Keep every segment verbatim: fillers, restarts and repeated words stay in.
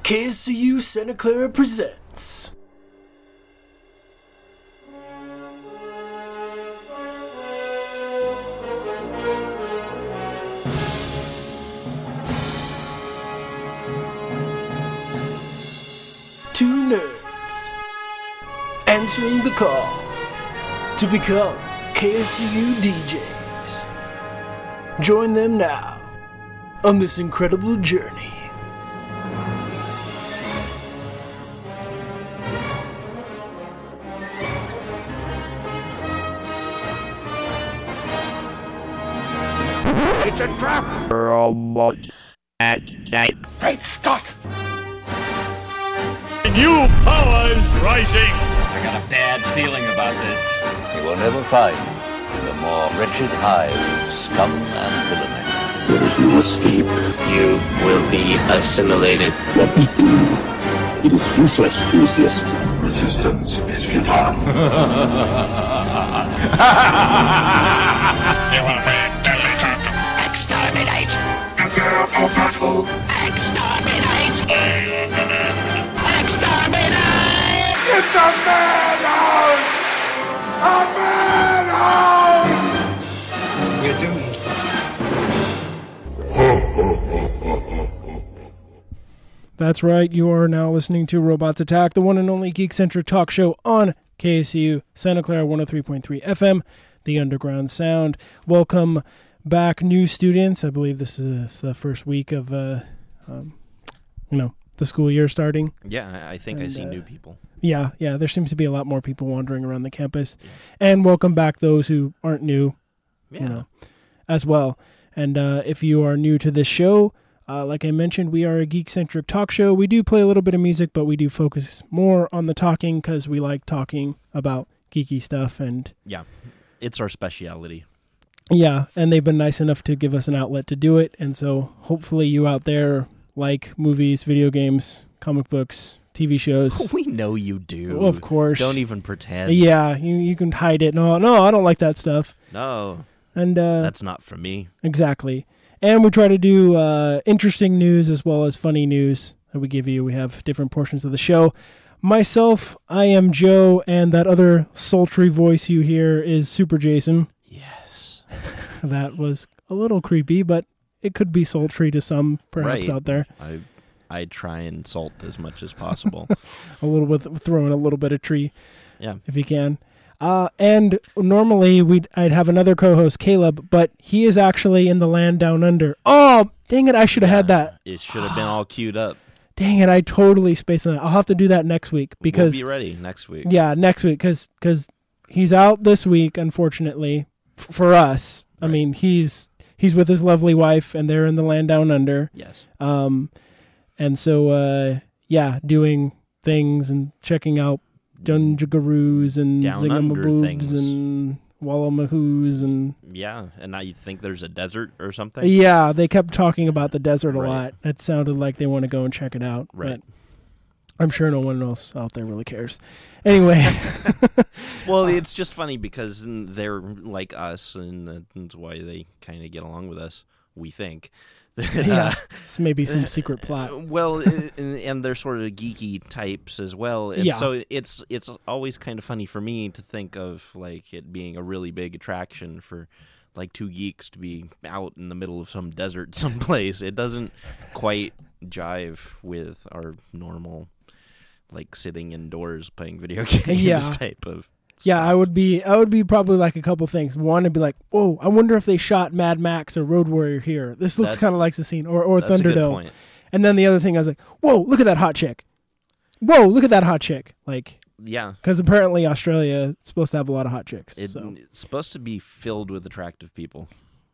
K S C U Santa Clara presents Two nerds answering the call to become K S C U D Js. Join them now on this incredible journey. It's a trap! Robot at night. Great Scott! New powers rising! I got a bad feeling about this. You will never find the more wretched hive of scum and villainy. There is no escape. You will be assimilated. Let me do. It is useless to resist. Resistance is futile. You will be deleted. Exterminate! Prepare for battle. Exterminate! Exterminate! It's a madhouse! A madhouse! You're doomed. That's right, you are now listening to Robots Attack, the one and only geek-centric talk show on K S C U, Santa Clara one oh three point three F M, the Underground Sound. Welcome back, new students. I believe this is the first week of, uh, um, you know, the school year starting. Yeah, I think and, I see uh, new people. Yeah, yeah, there seems to be a lot more people wandering around the campus. Yeah. And welcome back those who aren't new, yeah. you know, as well. And uh, if you are new to this show, Uh, like I mentioned, we are a geek-centric talk show. We do play a little bit of music, but we do focus more on the talking because we like talking about geeky stuff. And yeah, it's our speciality. Yeah, and they've been nice enough to give us an outlet to do it. And so hopefully you out there like movies, video games, comic books, T V shows. We know you do. Well, of course. Don't even pretend. Yeah, you, you can hide it. No, no, I don't like that stuff. No, and uh, that's not for me. Exactly. And we try to do uh, interesting news as well as funny news that we give you. We have different portions of the show. Myself, I am Joe, and that other sultry voice you hear is Super Jason. Yes. That was a little creepy, but it could be sultry to some, perhaps, right. out there. I I try and salt as much as possible. a little bit, throwing a little bit of tree, yeah, if you can. Uh, and normally we'd I'd have another co-host, Caleb, but he is actually in the land down under. Oh, dang it! I should have yeah, had that. It should have been all queued up. Dang it! I totally spaced on that. I'll have to do that next week because we'll be ready next week. Yeah, next week because because he's out this week, unfortunately f- for us. Right. I mean, he's he's with his lovely wife, and they're in the land down under. Yes. Um, and so uh, yeah, doing things and checking out Dunjagaroos and Zingamaboobs and Wallamahoos and... Yeah, and now you think there's a desert or something? Yeah, they kept talking about the desert a right. lot. It sounded like they want to go and check it out. Right. But I'm sure no one else out there really cares. Anyway. Well, it's just funny because they're like us, and that's why they kind of get along with us, we think. Yeah, it's maybe some secret plot. Well, and, and they're sort of geeky types as well. And yeah. So it's it's always kind of funny for me to think of like it being a really big attraction for like two geeks to be out in the middle of some desert someplace. It doesn't quite jive with our normal like sitting indoors playing video games yeah. type of Yeah, stuff. I would be I would be probably like a couple things. One, I'd be like, whoa, I wonder if they shot Mad Max or Road Warrior here. This looks kind of like the scene. Or, or that's Thunderdome. A good point. And then the other thing, I was like, whoa, look at that hot chick. Whoa, look at that hot chick. Like, yeah. Because apparently Australia is supposed to have a lot of hot chicks. It, so. It's supposed to be filled with attractive people.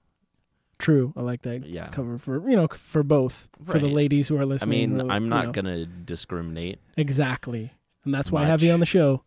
True. I like that yeah. cover for, you know, for both. Right. For the ladies who are I listening. mean, or, I'm not you know. going to discriminate. Exactly. And that's why Much. I have you on the show.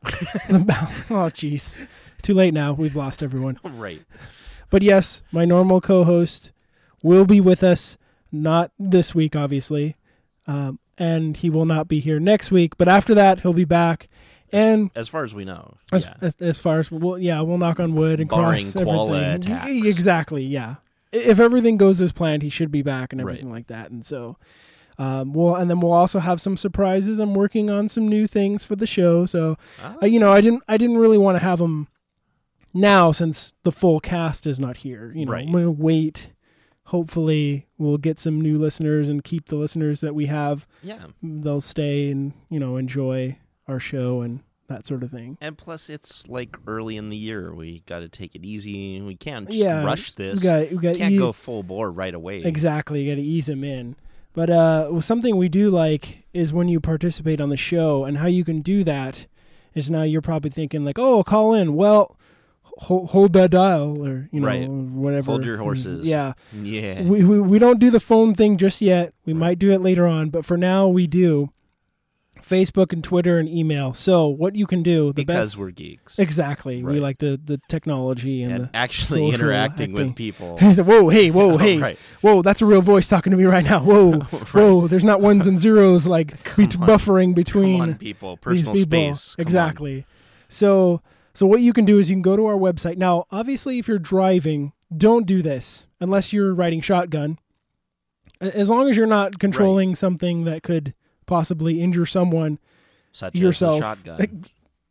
Oh, jeez. Too late now. We've lost everyone. Right. But yes, my normal co-host will be with us, not this week, obviously. Um, and he will not be here next week. But after that, he'll be back. And as, as far as we know. As, yeah. as, as far as, we'll, yeah, we'll knock on wood and barring cross koala everything. attacks. Exactly, yeah. If everything goes as planned, he should be back and everything right. like that. And so Um, well, and then we'll also have some surprises. I'm working on some new things for the show, so Oh. uh, you know, I didn't I didn't really want to have them now since the full cast is not here. You know, Right. I'm gonna wait. Hopefully, we'll get some new listeners and keep the listeners that we have. Yeah. They'll stay and, you know, enjoy our show and that sort of thing. And plus, it's like early in the year. We got to take it easy. We can't just Yeah, rush this. we got- we got can't e- go full bore right away. Exactly, you got to ease them in. But uh, well, something we do like is when you participate on the show, and how you can do that is now you're probably thinking like, oh, call in. Well, hold, hold that dial, or you know, Right. whatever. Hold your horses. Yeah. Yeah. We, we we don't do the phone thing just yet. We might do it later on, but for now we do Facebook and Twitter and email. So what you can do, the because best, we're geeks. exactly. We Right. like the, the technology and, And the actually social interacting acting. with people. He said, whoa, hey, whoa, Oh, hey, right. whoa, that's a real voice talking to me right now. Whoa, whoa, there's not ones and zeros like be- on. buffering between Come on, people. these Personal people. space. Come on. Exactly. So, so what you can do is you can go to our website. Now, obviously, if you're driving, don't do this unless you're riding shotgun. A- As long as you're not controlling something that could possibly injure someone, Such yourself. as a shotgun.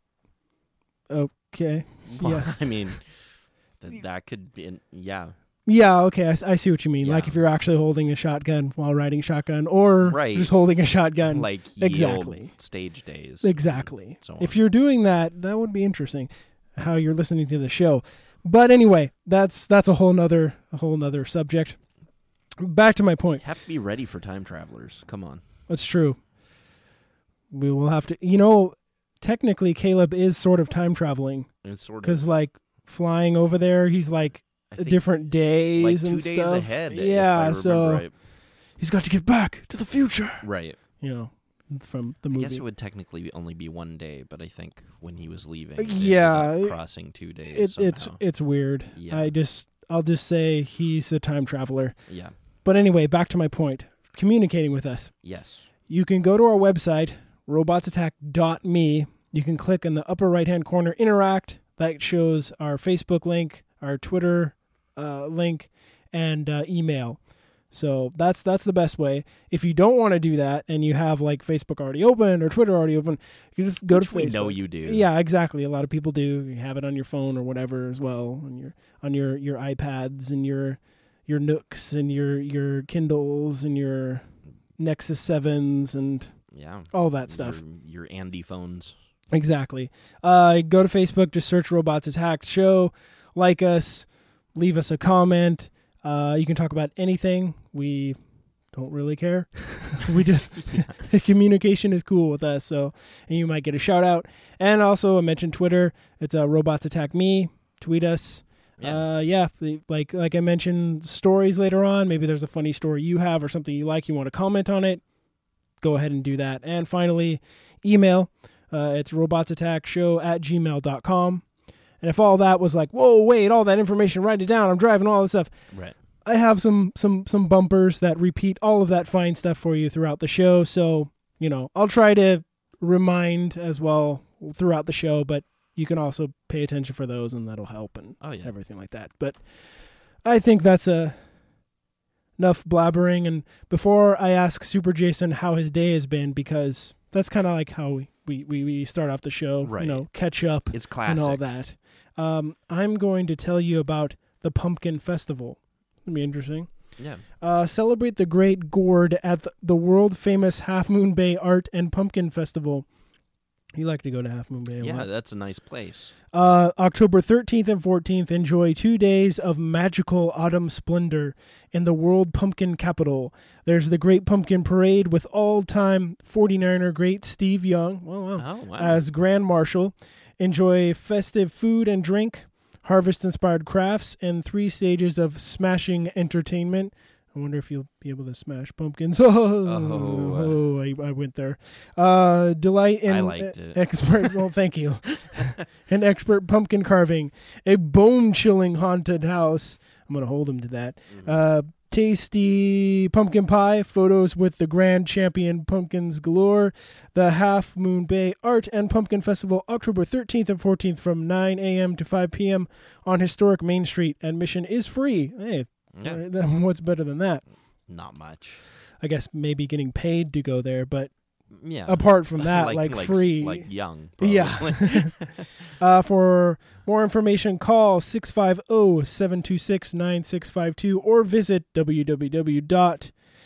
Okay. Well, Yes. I mean, th- that could be, yeah. Yeah, okay, I, s- I see what you mean. Like Yeah. if you're actually holding a shotgun while riding shotgun, or Right. just holding a shotgun. Like ye exactly. old stage days. Exactly. So If on. you're doing that, that would be interesting. How you're listening to the show. But anyway, that's that's a whole nother a whole nother subject. Back to my point. You have to be ready for time travelers. Come on. That's true. We will have to. You know, technically, Caleb is sort of time traveling It's sort of because, like, flying over there, he's like I think different days like two and days stuff. ahead. Yeah, if I remember so right. he's got to get back to the future. Right. You know, from the I movie. guess it would technically only be one day, but I think when he was leaving, Uh, they yeah, ended up it- crossing two days. It, it's somehow. it's weird. Yeah. I just I'll just say he's a time traveler. yeah. But anyway, back to my point. Communicating with us. Yes. You can go to our website, robots attack dot me. You can click in the upper right-hand corner, Interact. That shows our Facebook link, our Twitter uh, link, and uh, email. So that's that's the best way. If you don't want to do that and you have like Facebook already open or Twitter already open, you just go Which to we Facebook. know you do. Yeah, exactly. A lot of people do. You have it on your phone or whatever as well, on your on your, your iPads and your your Nooks and your your Kindles and your Nexus sevens and Yeah. all that stuff. Your, your Andy phones. Exactly. Uh, go to Facebook, just search Robots Attack Show, like us, leave us a comment. Uh, you can talk about anything. We don't really care. we just, communication is cool with us. So, and you might get a shout out. And also, I mentioned Twitter. It's uh, Robots Attack Me. Tweet us. Yeah. Uh, yeah, the- like like I mentioned, stories later on. Maybe there's a funny story you have or something you like, you want to comment on it. Go ahead and do that. And finally, email. Uh, it's robotsattackshow at gmail dot com. And if all that was like, whoa, wait, all that information, write it down, I'm driving all this stuff. Right. I have some some some bumpers that repeat all of that fine stuff for you throughout the show. So, you know, I'll try to remind as well throughout the show, but you can also pay attention for those and that'll help and Oh, yeah. everything like that. But I think that's a enough blabbering. And before I ask Super Jason how his day has been, because that's kind of like how we, we, we, we start off the show, Right. you know, catch up It's and classic. all that. Um, I'm going to tell you about the Pumpkin Festival. It'll be interesting. Yeah. Uh, celebrate the Great Gourd at the, the world-famous Half Moon Bay Art and Pumpkin Festival. You like to go to Half Moon Bay a Yeah, lot. that's a nice place. Uh, October thirteenth and fourteenth, enjoy two days of magical autumn splendor in the World Pumpkin Capital. There's the Great Pumpkin Parade with all-time forty-niner great Steve Young well, wow, Oh, wow. as Grand Marshal. Enjoy festive food and drink, harvest-inspired crafts, and three stages of smashing entertainment. I wonder if you'll be able to smash pumpkins. Oh, Oh, I, I went there. Uh, delight in I liked it. expert. Well, thank you. An expert pumpkin carving, a bone-chilling haunted house. I'm gonna hold him to that. Mm-hmm. Uh, tasty pumpkin pie, photos with the grand champion pumpkins galore. The Half Moon Bay Art and Pumpkin Festival, October thirteenth and fourteenth from nine a.m. to five p.m. on historic Main Street. Admission is free. Hey, Yeah. uh, what's better than that? Not much. I guess maybe getting paid to go there, but Yeah. apart from that, like, like, like free. like young. Yeah. Probably. uh, for more information, call six five zero, seven two six, nine six five two or visit w w w dot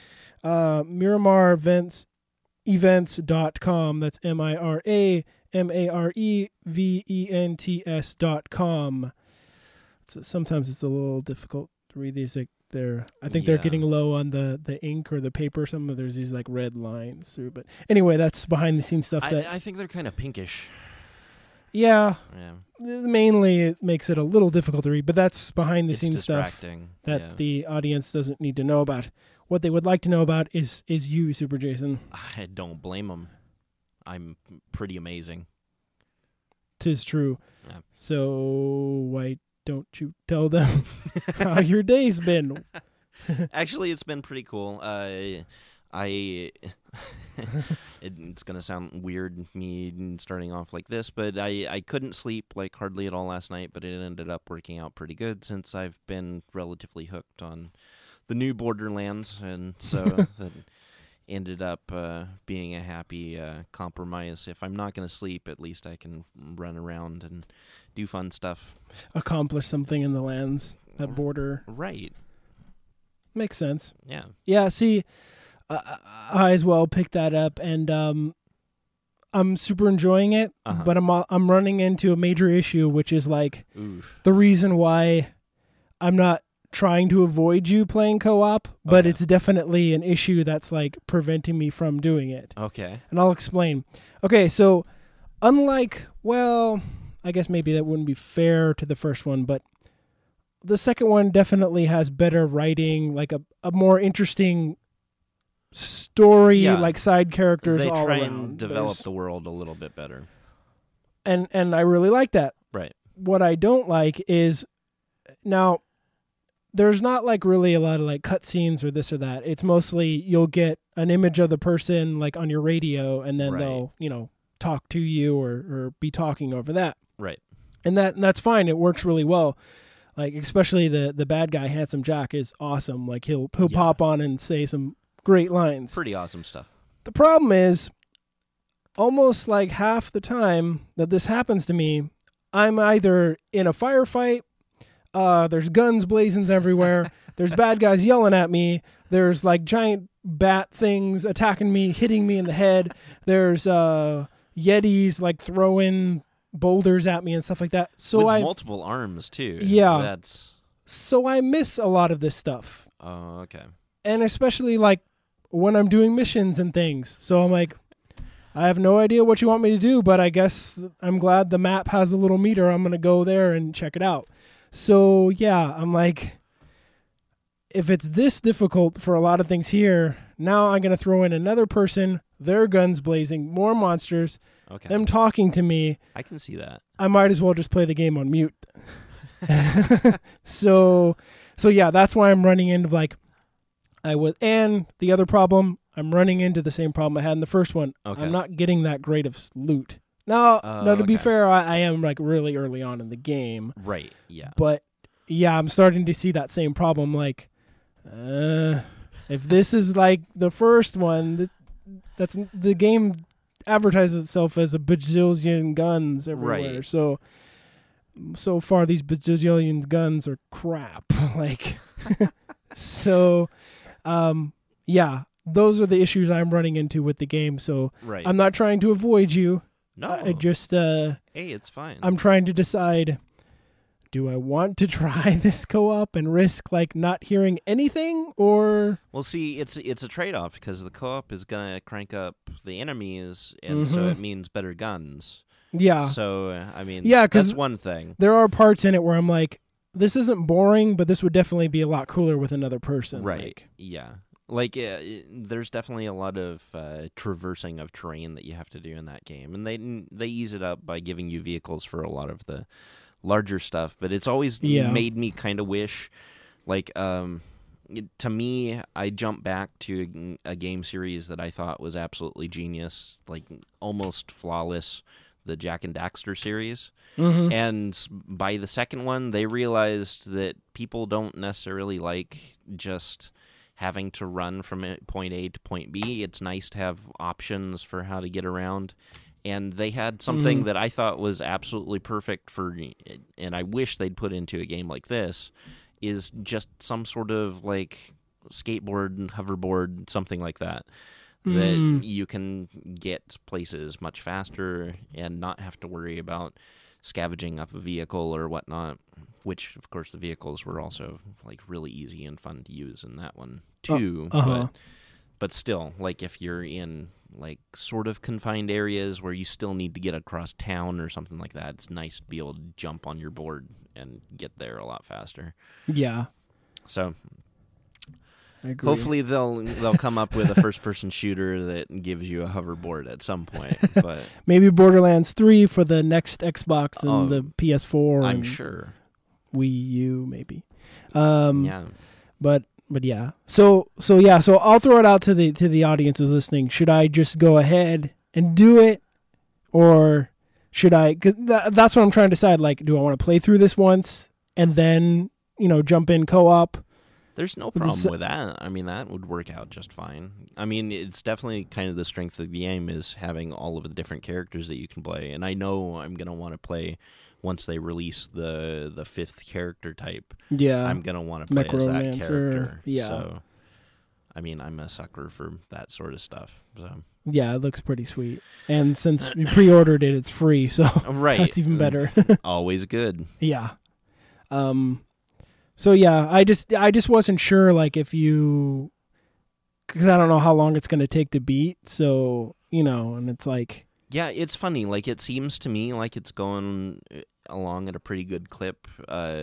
miramar events events dot com. That's M I R A M A R E V E N T S dot com. So sometimes it's a little difficult to read these. Like they're, I think they're Yeah. getting low on the, the ink or the paper. Some of there's these like red lines through. But anyway, that's behind the scenes stuff. That I, I think they're kind of pinkish. yeah, Yeah. mainly it makes it a little difficult to read. But that's behind the It's scenes stuff distracting. that yeah. the audience doesn't need to know about. What they would like to know about is is you, Super Jason. I don't blame them. I'm pretty amazing. Tis true. Yeah. So why don't you tell them how your day's been? Actually, it's been pretty cool. Uh, I it, it's gonna sound weird me starting off like this, but I I couldn't sleep like hardly at all last night. But it ended up working out pretty good since I've been relatively hooked on the new Borderlands, and so that ended up uh, being a happy uh, compromise. If I'm not gonna sleep, at least I can run around and do fun stuff. Accomplish something in the lands, that border. Right. Makes sense. Yeah. Yeah, see, uh, I as well picked that up, and um, I'm super enjoying it, Uh-huh. but I'm I'm running into a major issue, which is like Oof. the reason why I'm not trying to avoid you playing co-op, but Okay. it's definitely an issue that's like preventing me from doing it. Okay. And I'll explain. Okay, so unlike, well, I guess maybe that wouldn't be fair to the first one, but the second one definitely has better writing, like a, a more interesting story, Yeah. like side characters They all try around. and develop There's- the world a little bit better. and and I really like that. Right. What I don't like is now there's not like really a lot of like cutscenes or this or that. It's mostly you'll get an image of the person like on your radio, and then Right. they'll, you know, talk to you or or be talking over that. Right. And that and that's fine. It works really well. Like especially the the bad guy, Handsome Jack, is awesome. Like he'll he'll Yeah. pop on and say some great lines. Pretty awesome stuff. The problem is, almost like half the time that this happens to me, I'm either in a firefight, uh, there's guns blazing everywhere, there's bad guys yelling at me, there's like giant bat things attacking me, hitting me in the head, there's uh, Yetis like throwing boulders at me and stuff like that. So With I multiple arms too. Yeah. That's so I miss a lot of this stuff. oh okay. And especially like when I'm doing missions and things. So I'm like, I have no idea what you want me to do, but I guess I'm glad the map has a little meter. I'm going to go there and check it out. So yeah, I'm like, if it's this difficult for a lot of things here, now I'm going to throw in another person, their guns blazing, more monsters, Okay. them talking to me. I can see that. I might as well just play the game on mute. so, so yeah, that's why I'm running into like, I was, and the other problem, I'm running into the same problem I had in the first one. Okay. I'm not getting that great of s- loot. Now, Oh, now to be okay. fair, I, I am like really early on in the game, Right. Yeah. but yeah, I'm starting to see that same problem. Like, uh, if this is like the first one, this, that's the game advertises itself as a bajillion guns everywhere. Right. So, so far these bajillion guns are crap. like, so, um, yeah, those are the issues I'm running into with the game. So Right. I'm not trying to avoid you. no. I I just, uh, hey, it's fine. I'm trying to decide, do I want to try this co-op and risk like not hearing anything, or Well, see, it's it's a trade-off because the co-op is gonna crank up the enemies, and so Mhm. it means better guns. yeah, So uh, I mean, Yeah, 'cause- that's one thing. there are parts in it where I'm like, this isn't boring, but this would definitely be a lot cooler with another person. Right. Like, Yeah. Like, uh, there's definitely a lot of uh, traversing of terrain that you have to do in that game, and they they ease it up by giving you vehicles for a lot of the larger stuff. But it's always Yeah. made me kind of wish, like, um, it- to me, I jump back to a, a game series that I thought was absolutely genius, like almost flawless, the Jack and Daxter series. mhm. And by the second one, they realized that people don't necessarily like just having to run from it- point A to point B. It's nice to have options for how to get around. And they had something Mhm. that I thought was absolutely perfect for, and I wish they'd put into a game like this, is just some sort of like skateboard and hoverboard, something like that, that Mm. you can get places much faster and not have to worry about scavenging up a vehicle or whatnot, which, of course, the vehicles were also like really easy and fun to use in that one, too. Uh, uh-huh. But, but still, like if you're in like sort of confined areas where you still need to get across town or something like that, it's nice to be able to jump on your board and get there a lot faster. Yeah. So I agree. hopefully they'll they'll come up with a first person shooter that gives you a hoverboard at some point. But maybe Borderlands three for the next Xbox and Oh, the P S four. I'm and sure. Wii U maybe. Um, Yeah. But but yeah. So so yeah. So I'll throw it out to the to the audience who's listening. Should I just go ahead and do it, or should I? Because th- that's what I'm trying to decide. Like, do I want to play through this once and then you know jump in co-op? There's no With the problem se- with that. I mean, that would work out just fine. I mean, it's definitely kind of the strength of the game is having all of the different characters that you can play. And I know I'm going to want to play once they release the the fifth character type. Yeah. I'm going to want to play as that Necromancer, character. yeah. So, I mean, I'm a sucker for that sort of stuff. So. Yeah, it looks pretty sweet. And since you pre-ordered it, it's free, so Right. that's even better. Always good. Yeah. Um. So yeah, I just I just wasn't sure like if you, because I don't know how long it's going to take to beat. So you know, and it's like Yeah, it's funny. Like, it seems to me like it's going along at a pretty good clip. Uh,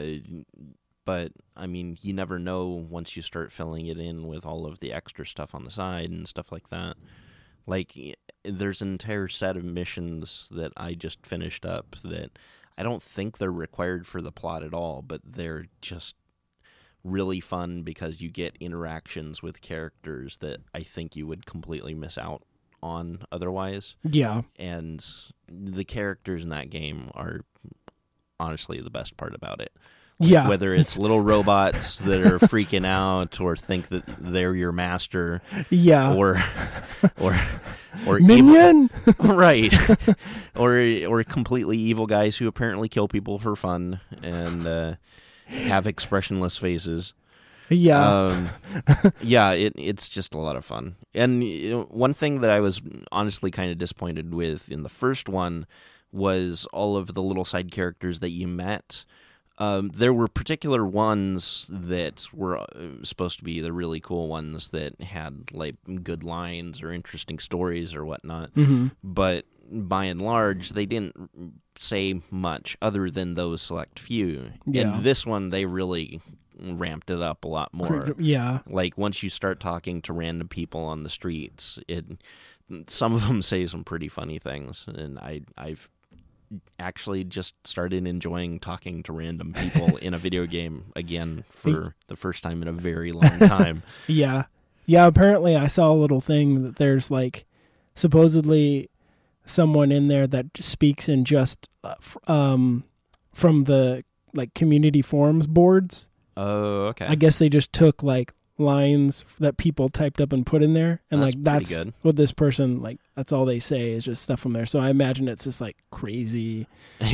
but, I mean, you never know once you start filling it in with all of the extra stuff on the side and stuff like that. Like, there's an entire set of missions that I just finished up that I don't think they're required for the plot at all, but they're just really fun because you get interactions with characters that I think you would completely miss out on otherwise. yeah, And the characters in that game are honestly the best part about it. yeah, Whether it's little robots that are freaking out or think that they're your master, yeah, or or or evil- Minion. right, or or completely evil guys who apparently kill people for fun and uh, have expressionless faces. yeah, Um, yeah, it it's just a lot of fun. And you know, one thing that I was honestly kind of disappointed with in the first one was all of the little side characters that you met. Um, there were particular ones that were uh, supposed to be the really cool ones that had like good lines or interesting stories or whatnot. hmm But by and large, they didn't say much other than those select few. Yeah. And this one, they really ramped it up a lot more. yeah, Like, once you start talking to random people on the streets, it some of them say some pretty funny things, and I, I've actually just started enjoying talking to random people in a video game again for the first time in a very long time. yeah, yeah. Apparently, I saw a little thing that there's like supposedly someone in there that speaks in just uh, f- um from the like community forums boards. Oh, okay. I guess they just took like lines that people typed up and put in there, and That's like pretty that's good. what this person like. That's all they say is just stuff from there. So I imagine it's just like crazy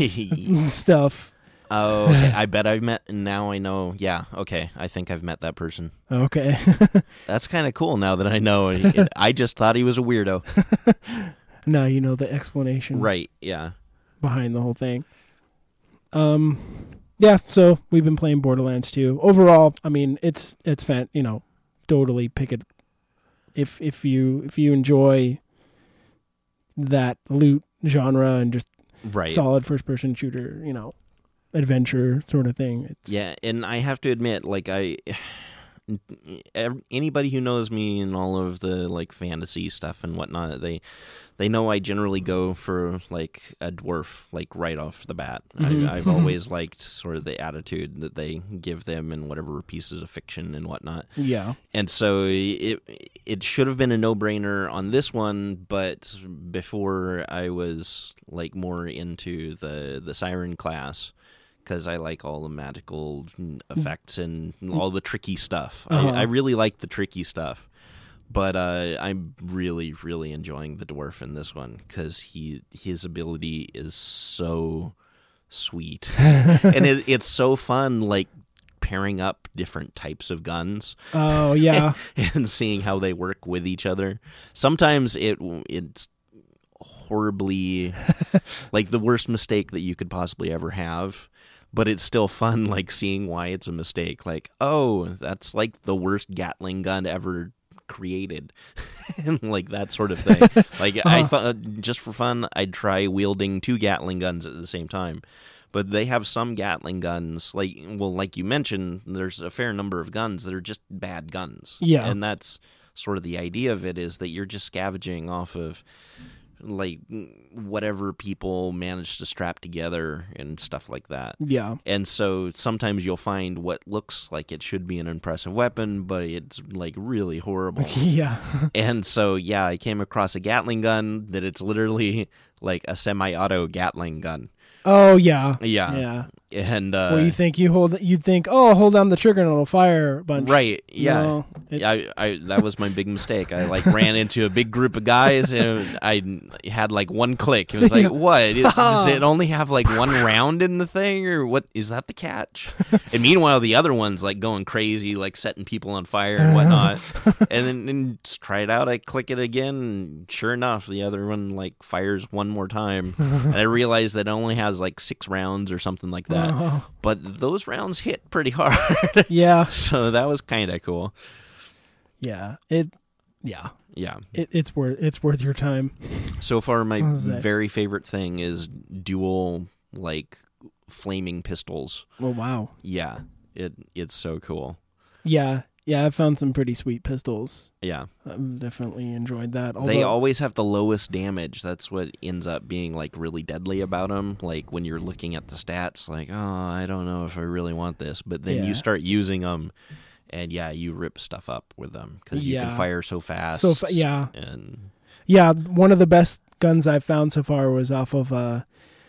stuff. Oh, okay. I bet I've met, and now I know. Yeah, okay. I think I've met that person. Okay. That's kind of cool now that I know. It- I just thought he was a weirdo. Now you know the explanation Right, yeah. behind the whole thing. Um, yeah. So we've been playing Borderlands two. Overall, I mean, it's it's fan. You know, totally pick it if if you if you enjoy that loot genre and just Right. solid first person shooter, you know, adventure sort of thing. It's, Yeah, and I have to admit, like, I... ev- Anybody who knows me and all of the, like, fantasy stuff and whatnot, they they know I generally go for, like, a dwarf, like, right off the bat. Mhm. I, I've always liked sort of the attitude that they give them in whatever pieces of fiction and whatnot. yeah, And so it it should have been a no-brainer on this one, but before I was like more into the the Siren class, because I like all the magical effects and all the tricky stuff. Uh-huh. I, I really like the tricky stuff. But uh, I'm really, really enjoying the dwarf in this one because he his ability is so sweet, and it, it's so fun. Like pairing up different types of guns. Oh yeah, and, and seeing how they work with each other. Sometimes it it's horribly like the worst mistake that you could possibly ever have. But it's still fun, like seeing why it's a mistake. Like, oh, that's like the worst Gatling gun ever created, and like that sort of thing. Like uh-huh. I thought, just for fun, I'd try wielding two Gatling guns at the same time. But they have some Gatling guns, like well, like you mentioned, there's a fair number of guns that are just bad guns. Yeah, and that's sort of the idea of it, is that you're just scavenging off of like whatever people manage to strap together and stuff like that. Yeah. And so sometimes you'll find what looks like it should be an impressive weapon, but it's like really horrible. Yeah. And so, yeah, I came across a Gatling gun that it's literally like a semi-auto Gatling gun. Oh yeah. Yeah. Yeah. And uh where you think you hold you'd think, oh, hold down the trigger and it'll fire a bunch. Right. Yeah. No, it... I, I that was my big mistake. I like ran into a big group of guys and I had like one click. It was like, what? It, does it only have like one round in the thing, or what? Is that the catch? And meanwhile, the other one's like going crazy, like setting people on fire and whatnot. And then and just try it out. I click it again, and sure enough, the other one like fires one more time. And I realized that it only has like six rounds or something like that. Uh-huh. But those rounds hit pretty hard. Yeah. So that was kind of cool. Yeah. It. Yeah. Yeah. It, it's worth it's worth your time. So far, my very favorite thing is dual like flaming pistols. Oh wow. Yeah. It it's so cool. Yeah. Yeah, I've found some pretty sweet pistols. Yeah. I've definitely enjoyed that. Although... They always have the lowest damage. That's what ends up being, like, really deadly about them. Like, when you're looking at the stats, like, oh, I don't know if I really want this. But then yeah. you start using them, and, yeah, you rip stuff up with them. Because you yeah. can fire so fast. So fa- Yeah. And... Yeah, one of the best guns I've found so far was off of, uh,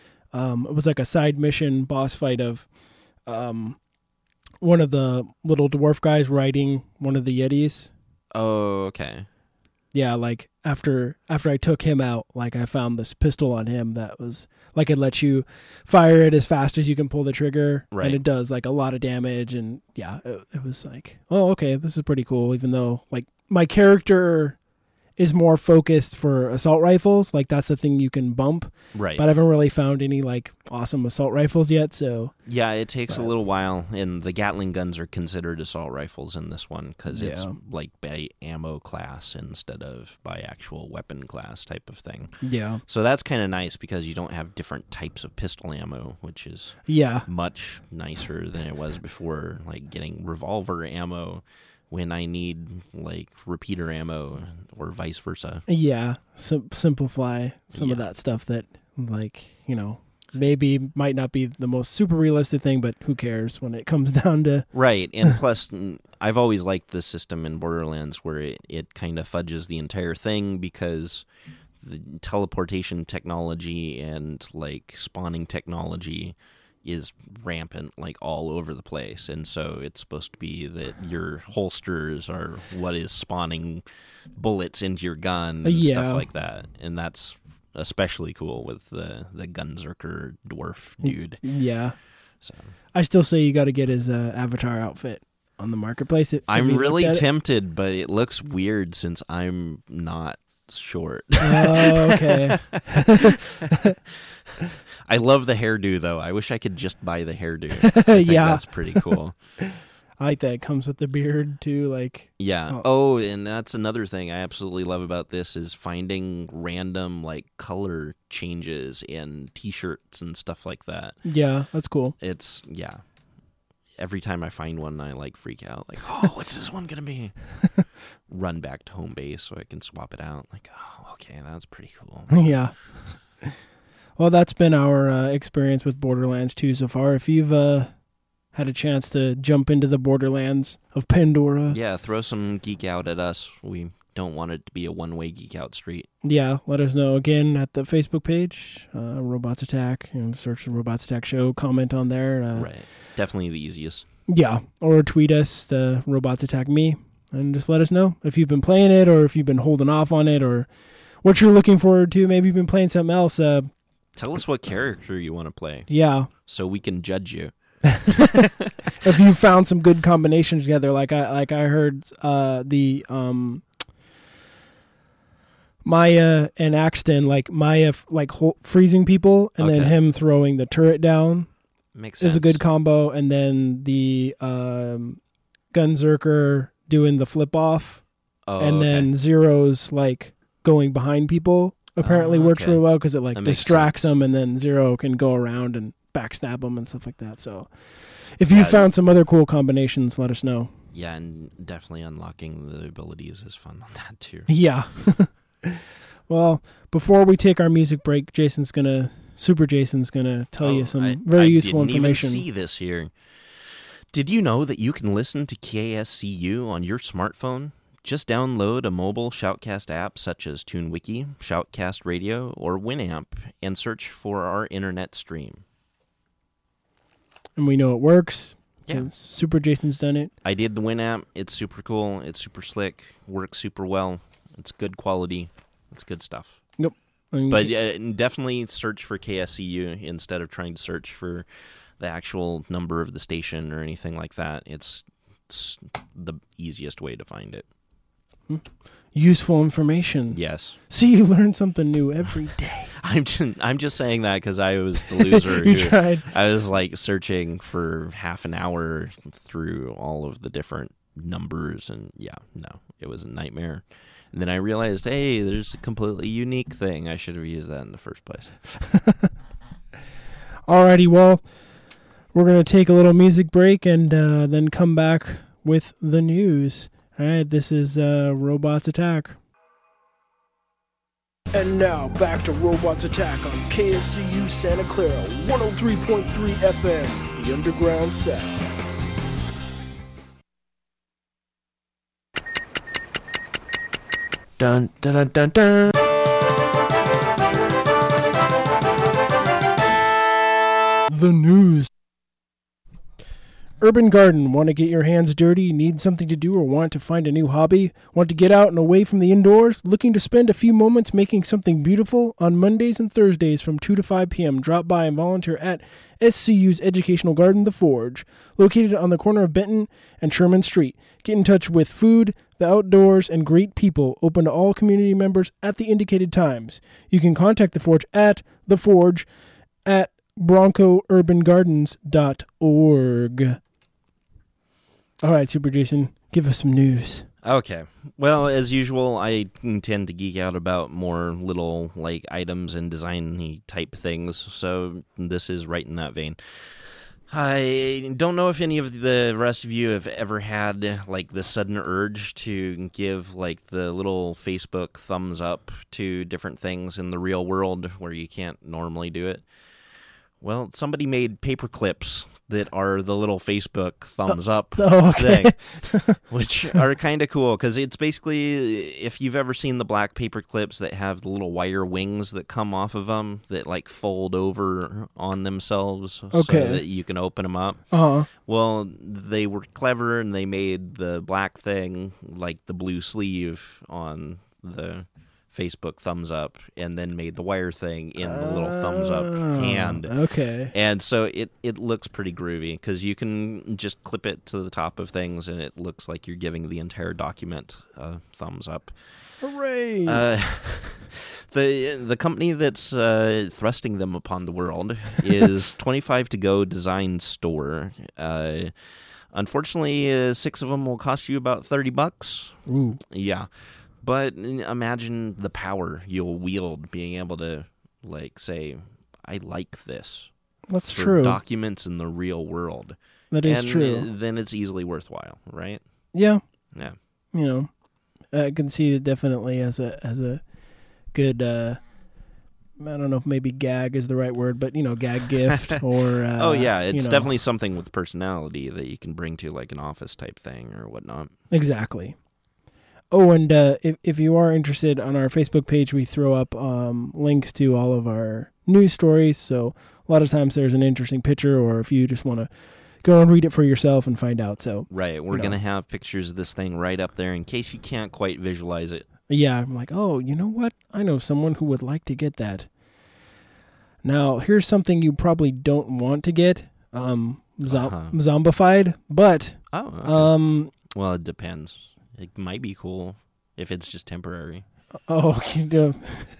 um, it was like a side mission boss fight of... Um, one of the little dwarf guys riding one of the Yetis. Oh, okay. Yeah, like after after I took him out, like I found this pistol on him that was like it lets you fire it as fast as you can pull the trigger, right. and it does like a lot of damage. And yeah, it, it was like, oh, okay, this is pretty cool. Even though like my character is more focused for assault rifles, like that's the thing you can bump. Right. But I haven't really found any like awesome assault rifles yet, so... Yeah, it takes but... a little while, and the Gatling guns are considered assault rifles in this one, because yeah. it's like by ammo class instead of by actual weapon class type of thing. Yeah. So that's kind of nice, because you don't have different types of pistol ammo, which is yeah. much nicer than it was before, like getting revolver ammo when I need like repeater ammo or vice versa. Yeah, Sim- simplify some yeah. of that stuff that like, you know, maybe might not be the most super realistic thing, but who cares when it comes down to... Right, and plus, I've always liked this system in Borderlands where it, it kind of fudges the entire thing, because the teleportation technology and like spawning technology is rampant, like all over the place, and so it's supposed to be that your holsters are what is spawning bullets into your gun and yeah. stuff like that, and that's especially cool with the the Gunzerker dwarf dude. Yeah, so I still say you got to get his uh, avatar outfit on the marketplace. If, I'm if really tempted, it. but it looks weird since I'm not short. Oh, okay. I love the hairdo, though. I wish I could just buy the hairdo. I think yeah, that's pretty cool. I like that. It comes with the beard too. Like yeah. Oh. oh, and that's another thing I absolutely love about this is finding random like color changes in T-shirts and stuff like that. Yeah, that's cool. It's yeah. Every time I find one, I like freak out. Like, oh, what's this one gonna be? Run back to home base so I can swap it out. Like, oh, okay, that's pretty cool. Yeah. Well, that's been our uh, experience with Borderlands two so far. If you've uh, had a chance to jump into the Borderlands of Pandora, yeah, throw some geek out at us. We don't want it to be a one-way geek out street. Yeah, let us know again at the Facebook page, uh, Robots Attack. You know, search the Robots Attack Show, comment on there. Uh, Right. Definitely the easiest. Yeah, or tweet us, the Robots Attack Me, and just let us know if you've been playing it or if you've been holding off on it or what you're looking forward to. Maybe you've been playing something else. Uh, Tell us what character you want to play. Yeah. So we can judge you. If you found some good combinations together, like I like I heard uh, the um, Maya and Axton, like Maya like ho- freezing people and then Okay. him throwing the turret down Makes sense. is a good combo, and then the um, Gunzerker doing the flip off, Oh, and okay. then Zero's like going behind people apparently Oh, works okay. really well because it like That makes distracts them, and then Zero can go around and backstab them and stuff like that. So if you Yeah. found some other cool combinations, let us know. Yeah, and definitely unlocking the abilities is fun on that too. Yeah. Well, before we take our music break, Jason's gonna Super Jason's gonna tell Oh, you some I- very I useful didn't information. Even see this here. Did you know that you can listen to K S C U on your smartphone? Just download a mobile Shoutcast app such as TuneWiki, Shoutcast Radio, or Winamp, and search for our internet stream. And we know it works. Yeah. Super Jason's done it. I did the Winamp. It's super cool. It's super slick. Works super well. It's good quality. It's good stuff. Yep. I mean, But uh, definitely search for K S C U instead of trying to search for the actual number of the station or anything like that. It's, it's the easiest way to find it. useful information. Yes. See, you learn something new every day. I'm just, I'm just saying that because I was the loser. You who, tried. I was like searching for half an hour through all of the different numbers, and yeah, no, it was a nightmare. And then I realized, hey, there's a completely unique thing. I should have used that in the first place. Alrighty, well, we're going to take a little music break and uh, then come back with the news. All right, this is uh, Robots Attack. And now back to Robots Attack on K S C U Santa Clara, one oh three point three F M, the Underground Sound. Dun dun dun dun dun. The news. Urban Garden. Want to get your hands dirty? Need something to do or want to find a new hobby? Want to get out and away from the indoors? Looking to spend a few moments making something beautiful? On Mondays and Thursdays from two to five p.m., drop by and volunteer at S C U's Educational Garden, The Forge, located on the corner of Benton and Sherman Street. Get in touch with food, the outdoors, and great people, open to all community members at the indicated times. You can contact The Forge at The Forge at bronco urban gardens dot org. All right, Super Jason, give us some news. Okay. Well, as usual, I tend to geek out about more little like items and design-y type things, so this is right in that vein. I don't know if any of the rest of you have ever had like the sudden urge to give like the little Facebook thumbs up to different things in the real world where you can't normally do it. Well, somebody made paper clips that are the little Facebook thumbs up oh, okay. thing, which are kind of cool because it's basically, if you've ever seen the black paper clips that have the little wire wings that come off of them that like fold over on themselves Okay. so that you can open them up. Uh-huh. Well, they were clever and they made the black thing like the blue sleeve on the Facebook thumbs up, and then made the wire thing in the little thumbs up hand. Okay. And so it, it looks pretty groovy because you can just clip it to the top of things and it looks like you're giving the entire document a thumbs up. Hooray! Uh, the the company that's uh, thrusting them upon the world is twenty-five to go Design Store. Uh, unfortunately, uh, six of them will cost you about thirty bucks. Ooh. Yeah. But imagine the power you'll wield being able to, like, say, I like this. That's for true. Documents in the real world. That is and true. Then it's easily worthwhile, right? Yeah. Yeah. You know, I can see it definitely as a as a good. Uh, I don't know if maybe gag is the right word, but you know, gag gift or. Uh, oh yeah, it's you know. definitely something with personality that you can bring to like an office type thing or whatnot. Exactly. oh, and uh, if if you are interested, on our Facebook page, we throw up um, links to all of our news stories. So a lot of times there's an interesting picture, or if you just want to go and read it for yourself and find out. So right, we're you know. gonna have pictures of this thing right up there in case you can't quite visualize it. Yeah, I'm like, oh, you know what? I know someone who would like to get that. Now, here's something you probably don't want to get, um, zo- Uh-huh. zombified, but Oh, okay. um, well, it depends. It might be cool if it's just temporary. oh, okay, duh.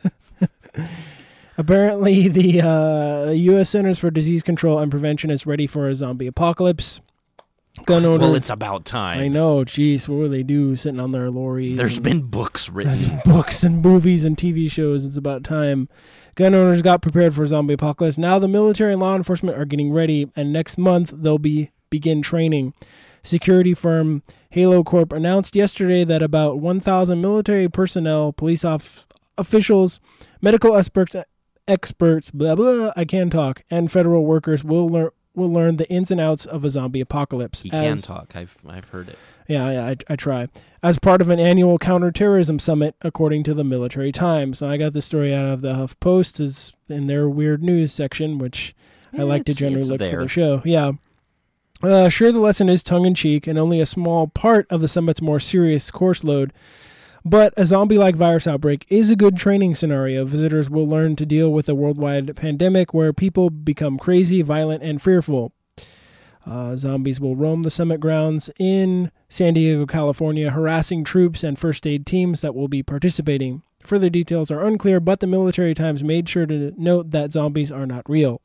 Apparently the uh, U S Centers for Disease Control and Prevention is ready for a zombie apocalypse. Gun owners, Well, it's about time. I know, jeez, what will they do sitting on their lorries? There's and- been books written. books and movies and T V shows. It's about time. Gun owners got prepared for a zombie apocalypse. Now the military and law enforcement are getting ready, and next month they'll be begin training. Security firm Halo Corp announced yesterday that about one thousand military personnel, police off- officials, medical experts, experts, blah blah, I can talk, and federal workers will learn will learn the ins and outs of a zombie apocalypse. He can as- talk. I've I've heard it. Yeah, yeah, I, I try. As part of an annual counterterrorism summit, according to the Military Times. Now, I got this story out of the HuffPost, is in their weird news section, which I like to It's- generally it's look there. for the show. Yeah. Uh, sure, the lesson is tongue-in-cheek, and only a small part of the summit's more serious course load. But a zombie-like virus outbreak is a good training scenario. Visitors will learn to deal with a worldwide pandemic where people become crazy, violent, and fearful. Uh, zombies will roam the summit grounds in San Diego, California, harassing troops and first aid teams that will be participating. Further details are unclear, but the Military Times made sure to note that zombies are not real.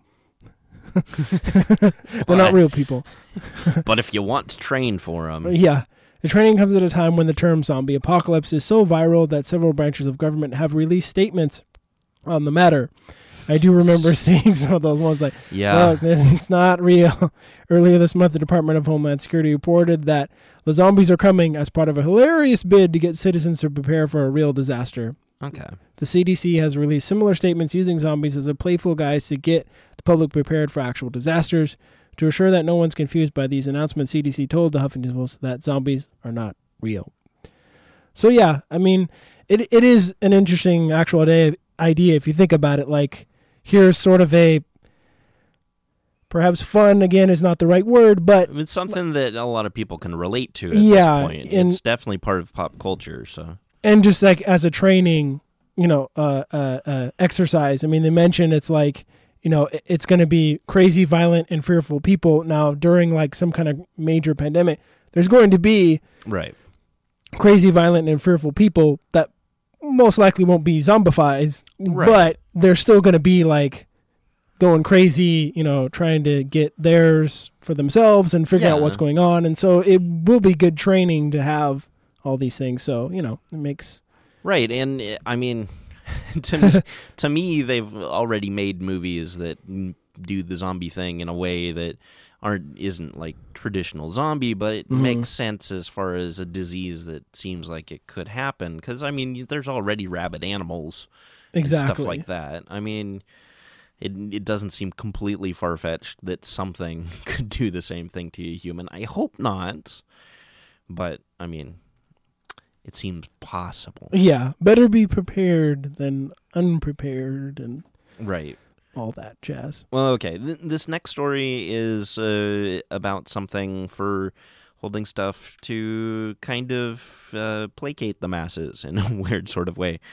They're not real people. But if you want to train for them, Yeah. The training comes at a time when the term zombie apocalypse is so viral that several branches of government have released statements on the matter. I do remember seeing some of those ones like, Yeah. look, it's not real. Earlier this month, the Department of Homeland Security reported that the zombies are coming as part of a hilarious bid to get citizens to prepare for a real disaster. okay. The C D C has released similar statements using zombies as a playful guise to get the public prepared for actual disasters. To assure that no one's confused by these announcements, C D C told the Huffington Post that zombies are not real. So yeah, I mean, it it is an interesting actual day, idea if you think about it. Like, here's sort of a, perhaps fun, again, is not the right word, but It's something that a lot of people can relate to at Yeah, this point. and- It's definitely part of pop culture. So and just like as a training, you know, uh, uh, uh, exercise. I mean, they mentioned it's like, you know, it- it's going to be crazy, violent, and fearful people. Now, during like some kind of major pandemic, there's going to be right. crazy, violent, and fearful people that most likely won't be zombified, Right. but they're still going to be like going crazy, you know, trying to get theirs for themselves and figure out Yeah. what's going on. And so it will be good training to have all these things. So, you know, it makes... Right, and uh, I mean, to me, to me, they've already made movies that mm, do the zombie thing in a way that aren't isn't like traditional zombie, but it Mhm. makes sense as far as a disease that seems like it could happen. Because I mean, there's already rabid animals Exactly. and stuff like that. I mean, it it doesn't seem completely far fetched that something could do the same thing to a human. I hope not, but I mean, it seems possible. Yeah, better be prepared than unprepared and Right. all that jazz. Well, okay. Th- this next story is uh, about something for holding stuff to kind of uh, placate the masses in a weird sort of way.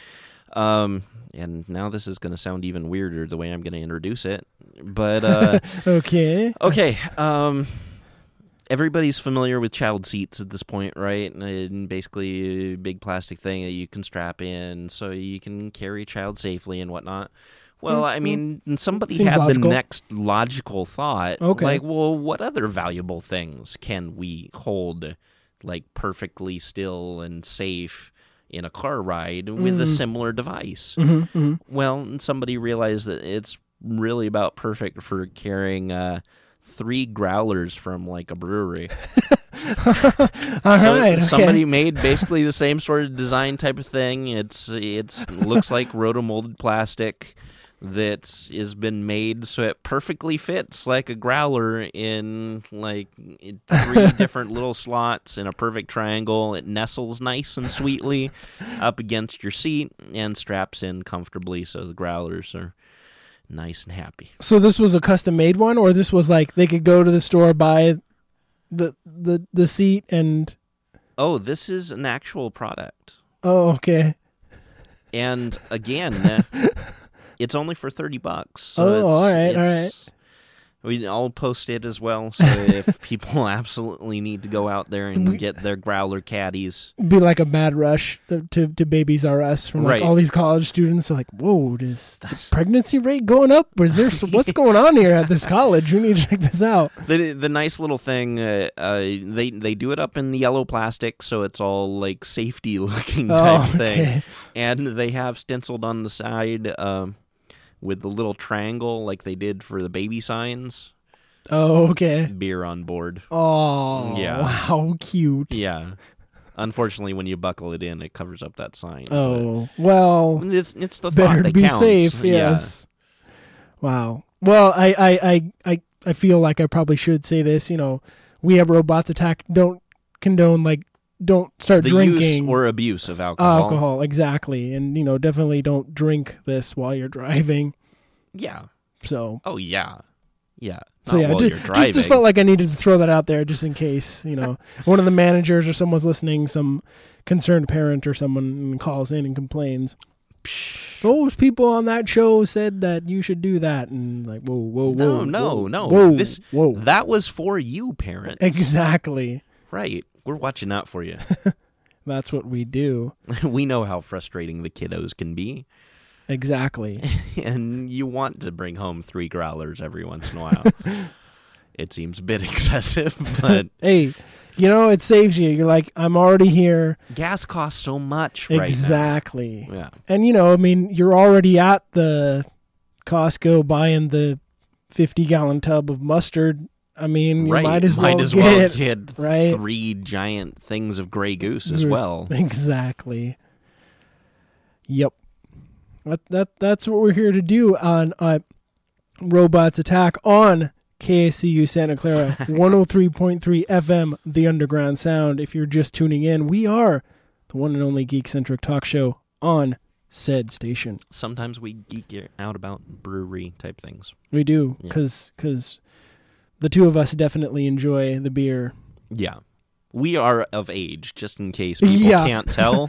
Um, and now this is going to sound even weirder the way I'm going to introduce it. But, uh, Okay. okay. Um, everybody's familiar with child seats at this point, right? And basically a big plastic thing that you can strap in so you can carry a child safely and whatnot. Well, I mean, somebody Seems had logical. the next logical thought. Okay. Like, well, what other valuable things can we hold, like, perfectly still and safe in a car ride with a similar device? Mhm, mhm. Well, somebody realized that it's really about perfect for carrying uh, three growlers from, like, a brewery. All so right. Okay. somebody made basically the same sort of design type of thing. It's it's looks like rotomolded plastic. that has been made so it perfectly fits like a growler in like in three different little slots in a perfect triangle. It nestles nice and sweetly up against your seat and straps in comfortably so the growlers are nice and happy. So this was a custom made one, or this was like they could go to the store, buy the the the seat and Oh, this is an actual product. Oh, okay. And again, it's only for thirty bucks. So oh, it's, all right, it's, all right. We, I'll post it as well, so if people absolutely need to go out there and get their growler caddies. Be like a mad rush to, to, to Babies R Us from like Right. all these college students are like, whoa, is the pregnancy rate going up? Is there some, what's going on here at this college? We need to check this out. The the nice little thing, uh, uh, they they do it up in the yellow plastic, so it's all like safety looking type Oh, thing, okay. and they have stenciled on the side um, with the little triangle like they did for the baby signs. Oh, okay. Beer on board. Oh, Yeah. wow, cute. Yeah. Unfortunately, when you buckle it in, it covers up that sign. Oh, well, but it's, it's the better thought to that be counts. safe, Yeah. yes. Wow. Well, I, I, I, I, I feel like I probably should say this, you know, we have Robots Attack, don't condone, like, don't start The drinking. use or abuse of alcohol. Alcohol, exactly. And, you know, definitely don't drink this while you're driving. Yeah. So, Oh, yeah. Yeah. so Not yeah, while just, you're just, driving. just felt like I needed to throw that out there just in case, you know, one of the managers or someone's listening, some concerned parent or someone calls in and complains. Those people on that show said that you should do that, and like, whoa, whoa, whoa, No, no, whoa, no. whoa, this, whoa, That was for you, parents. exactly. Right. We're watching out for you. That's what we do. We know how frustrating the kiddos can be, Exactly. and you want to bring home three growlers every once in a while. It seems a bit excessive, but Hey, you know, it saves you. You're like, I'm already here. gas costs so much right Exactly. now. Yeah. And, you know, I mean, you're already at the Costco buying the fifty-gallon tub of mustard. I mean, you right. might as well might as get, well get right? three giant things of Grey Goose as There's- well. Exactly. Yep. That, that That's what we're here to do on uh, Robots Attack on K S C U Santa Clara, one oh three point three F M, The Underground Sound. If you're just tuning in, we are the one and only geek-centric talk show on said station. Sometimes we geek out about brewery type things. We do, Yeah. because the two of us definitely enjoy the beer. Yeah. We are of age, just in case people Yeah. can't tell.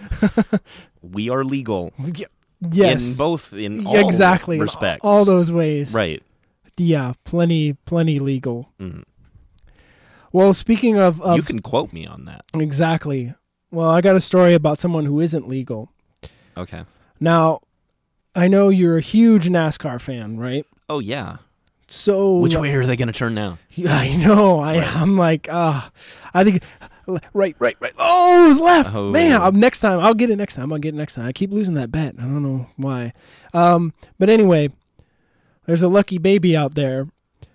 We are legal. Y- Yes. In both, in Yeah, all exactly. in respects. all those ways. Right. Yeah, plenty, plenty legal. Mhm. Well, speaking of, of You can quote me on that. exactly. Well, I got a story about someone who isn't legal. Okay. Now, I know you're a huge NASCAR fan, right? Oh, yeah. So Which way are they going to turn now? I know. I Right. I'm like, ah, I think right, right, right. Oh, it was left. Oh. Man, I'll, next time I'll get it. Next time I'll get it. Next time I keep losing that bet. I don't know why. Um, but anyway, there's a lucky baby out there.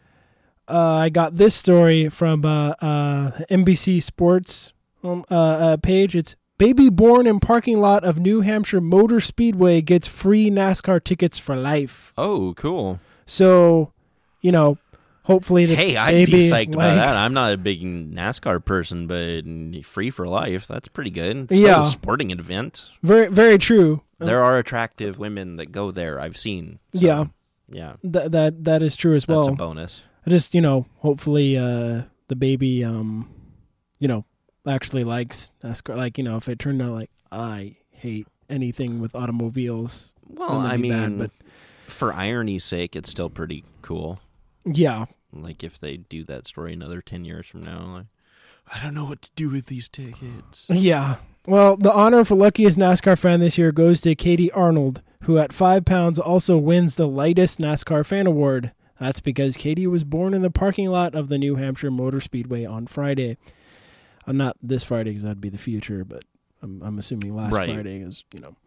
Uh, I got this story from uh, uh, N B C Sports um, uh, uh, page. It's baby born in parking lot of New Hampshire Motor Speedway gets free NASCAR tickets for life. Oh, cool. So, you know, hopefully the Hey, I'd baby be psyched about likes- that. I'm not a big NASCAR person, but free for life, that's pretty good. It's still Yeah. a sporting event. Very, very true. There are attractive women that go there. I've seen. So, Yeah. Yeah. Th- that that is true as That's well. a bonus. I just, you know, hopefully uh, the baby, um, you know, actually likes NASCAR. Like, you know, if it turned out like I hate anything with automobiles. Well, then that'd I be mean, bad, for irony's sake, it's still pretty cool. but yeah, Like, if they do that story another ten years from now, like, I don't know what to do with these tickets. yeah. Well, the honor for luckiest NASCAR fan this year goes to Katie Arnold, who at five pounds also wins the lightest NASCAR fan award. That's because Katie was born in the parking lot of the New Hampshire Motor Speedway on Friday. Uh, not this Friday, because that'd be the future, but I'm, I'm assuming last Right. Friday is, you know.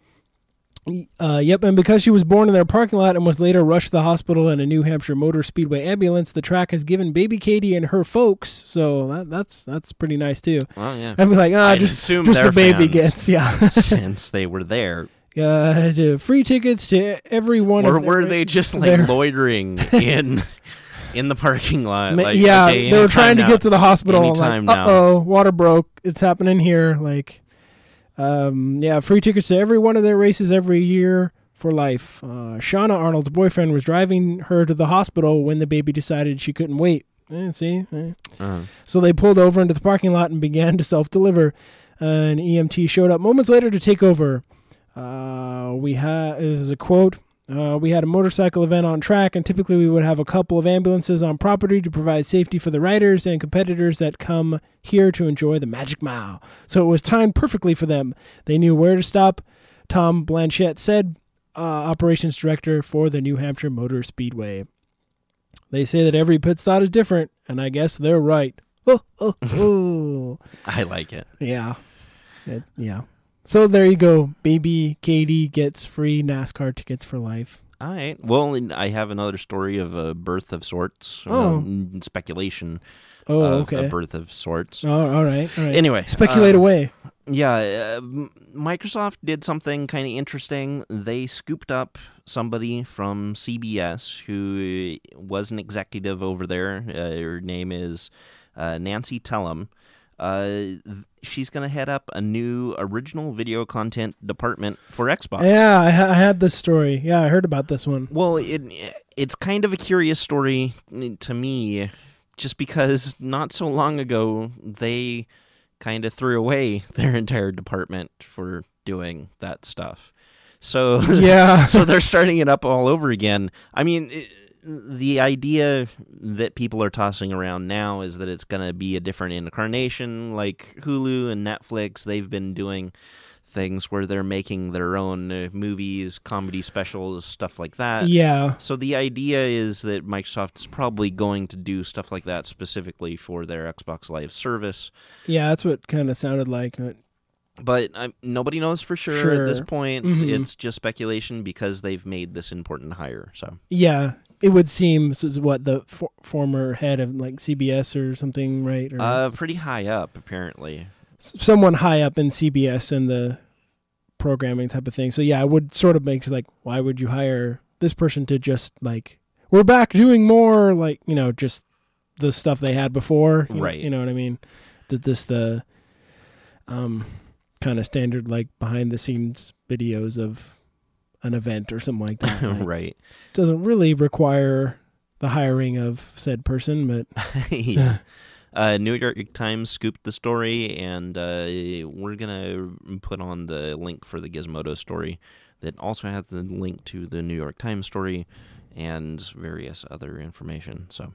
Uh, yep, and because she was born in their parking lot and was later rushed to the hospital in a New Hampshire Motor Speedway ambulance, the track has given baby Katie and her folks, so that, that's that's pretty nice too. Well, yeah. I'd be like, ah, I'd just, assume just they're the baby fans. gets, yeah. Since they were there. Uh, to free tickets to every one Or of were their- they just like their- loitering in in the parking lot? Ma- Like, yeah, okay, they were anytime trying to now. get to the hospital. Anytime like, now. uh-oh, water broke. It's happening here. Like, um, yeah, free tickets to every one of their races every year for life. Uh, Shauna Arnold's boyfriend was driving her to the hospital when the baby decided she couldn't wait. Eh, see? Eh. Uh-huh. So they pulled over into the parking lot and began to self-deliver. Uh, an E M T showed up moments later to take over. Uh, we had this is a quote. Uh, we had a motorcycle event on track, and typically we would have a couple of ambulances on property to provide safety for the riders and competitors that come here to enjoy the Magic Mile. So it was timed perfectly for them. They knew where to stop. Tom Blanchette said, uh, operations director for the New Hampshire Motor Speedway. They say that every pit stop is different, and I guess they're right. Oh, oh, oh. I like it. Yeah. It, yeah. So there you go. Baby Katie gets free NASCAR tickets for life. All right. Well, and I have another story of a birth of sorts. Oh. Um, speculation Oh, of okay. a birth of sorts. Oh, all right. All right. Anyway. Speculate uh, away. Yeah. Uh, M- Microsoft did something kind of interesting. They scooped up somebody from C B S who was an executive over there. Uh, her name is uh, Nancy Tellem. Uh, th- she's going to head up a new original video content department for Xbox. Yeah, I, ha- I had this story. Yeah, I heard about this one. Well, it it's kind of a curious story to me, just because not so long ago they kind of threw away their entire department for doing that stuff. So Yeah. so they're starting it up all over again. I mean, it, the idea that people are tossing around now is that it's going to be a different incarnation, like Hulu and Netflix. They've been doing things where they're making their own uh, movies, comedy specials, stuff like that. Yeah. So the idea is that Microsoft is probably going to do stuff like that specifically for their Xbox Live service. Yeah, that's what kind of sounded like. But But um, nobody knows for sure, Sure. at this point. Mhm. It's just speculation because they've made this important hire. So yeah, it would seem this is what the for- former head of like C B S or something, right? Or uh, pretty high up, apparently. s- someone high up in C B S in the programming type of thing. So yeah, it would sort of make like, why would you hire this person to just like, we're back doing more, like, you know, just the stuff they had before, you know- Right. You know what I mean? That this the um kind of standard like behind the scenes videos of an event or something like that. Right? Right. Doesn't really require the hiring of said person, but yeah. Uh, New York Times scooped the story, and uh, we're going to put on the link for the Gizmodo story that also has the link to the New York Times story and various other information. So,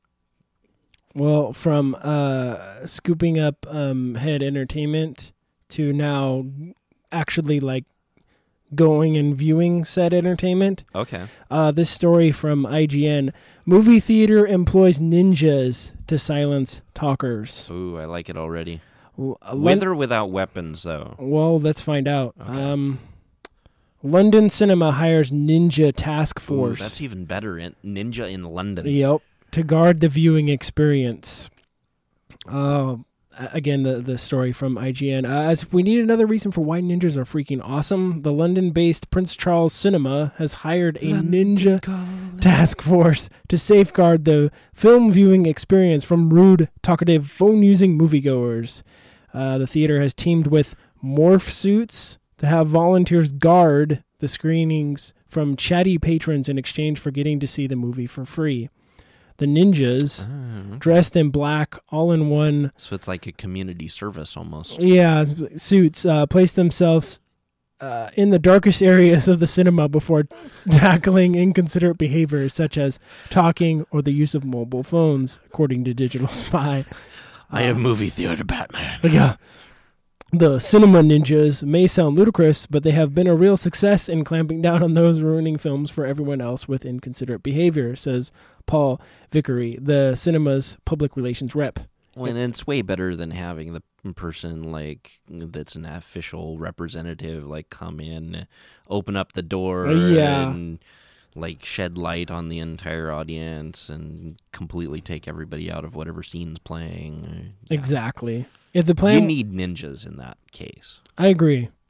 well, from uh, scooping up um, Head Entertainment to now actually like going and viewing said entertainment. okay. Uh, this story from I G N. Movie theater employs ninjas to silence talkers. Ooh, I like it already. L- uh, With Lon- or without weapons, though? well, let's find out. Okay. Um, London Cinema hires Ninja Task Ooh, Force. that's even better. In Ninja in London. Yep, to guard the viewing experience. Uh, again, the the story from I G N. Uh, as if we need another reason for why ninjas are freaking awesome, the London-based Prince Charles Cinema has hired a ninja task force to safeguard the film viewing experience from rude, talkative, phone-using moviegoers. Uh, the theater has teamed with Morph Suits to have volunteers guard the screenings from chatty patrons in exchange for getting to see the movie for free. The ninjas, Ah, dressed in black, all in one, so it's like a community service almost. yeah, suits, uh, place themselves uh, in the darkest areas of the cinema before tackling inconsiderate behaviors such as talking or the use of mobile phones, according to Digital Spy. I am movie theater Batman. Yeah. The cinema ninjas may sound ludicrous, but they have been a real success in clamping down on those ruining films for everyone else with inconsiderate behavior, says Paul Vickery, the cinema's public relations rep. Well, and it's way better than having the person like that's an official representative like come in, open up the door, Uh, yeah. and like shed light on the entire audience and completely take everybody out of whatever scene's playing. Yeah. Exactly. If the plan, You need ninjas in that case. I agree.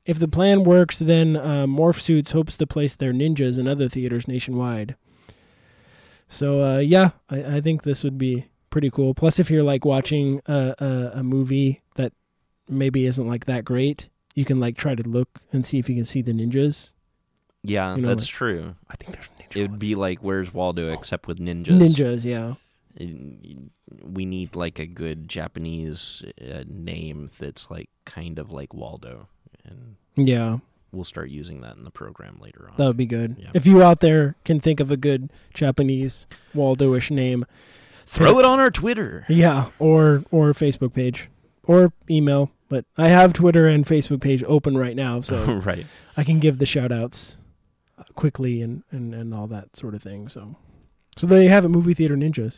If the plan works, then uh, Morph Suits hopes to place their ninjas in other theaters nationwide. So, uh, yeah, I, I think this would be pretty cool. Plus, if you're like watching a, a, a movie that maybe isn't like that great, you can like try to look and see if you can see the ninjas. Yeah, You know, that's like- true. I think there's ninja. It would be like Where's Waldo, except with ninjas. Ninjas, yeah. We need like a good Japanese uh, name that's like kind of like Waldo, and Yeah, we'll start using that in the program later on. that would be good. Yeah. If you out there can think of a good Japanese Waldo-ish name, Throw it on our Twitter. yeah, or or Facebook page, or email. But I have Twitter and Facebook page open right now, so Right. I can give the shout-outs uh, quickly and, and, and all that sort of thing. So, so there you have it, Movie Theater Ninjas.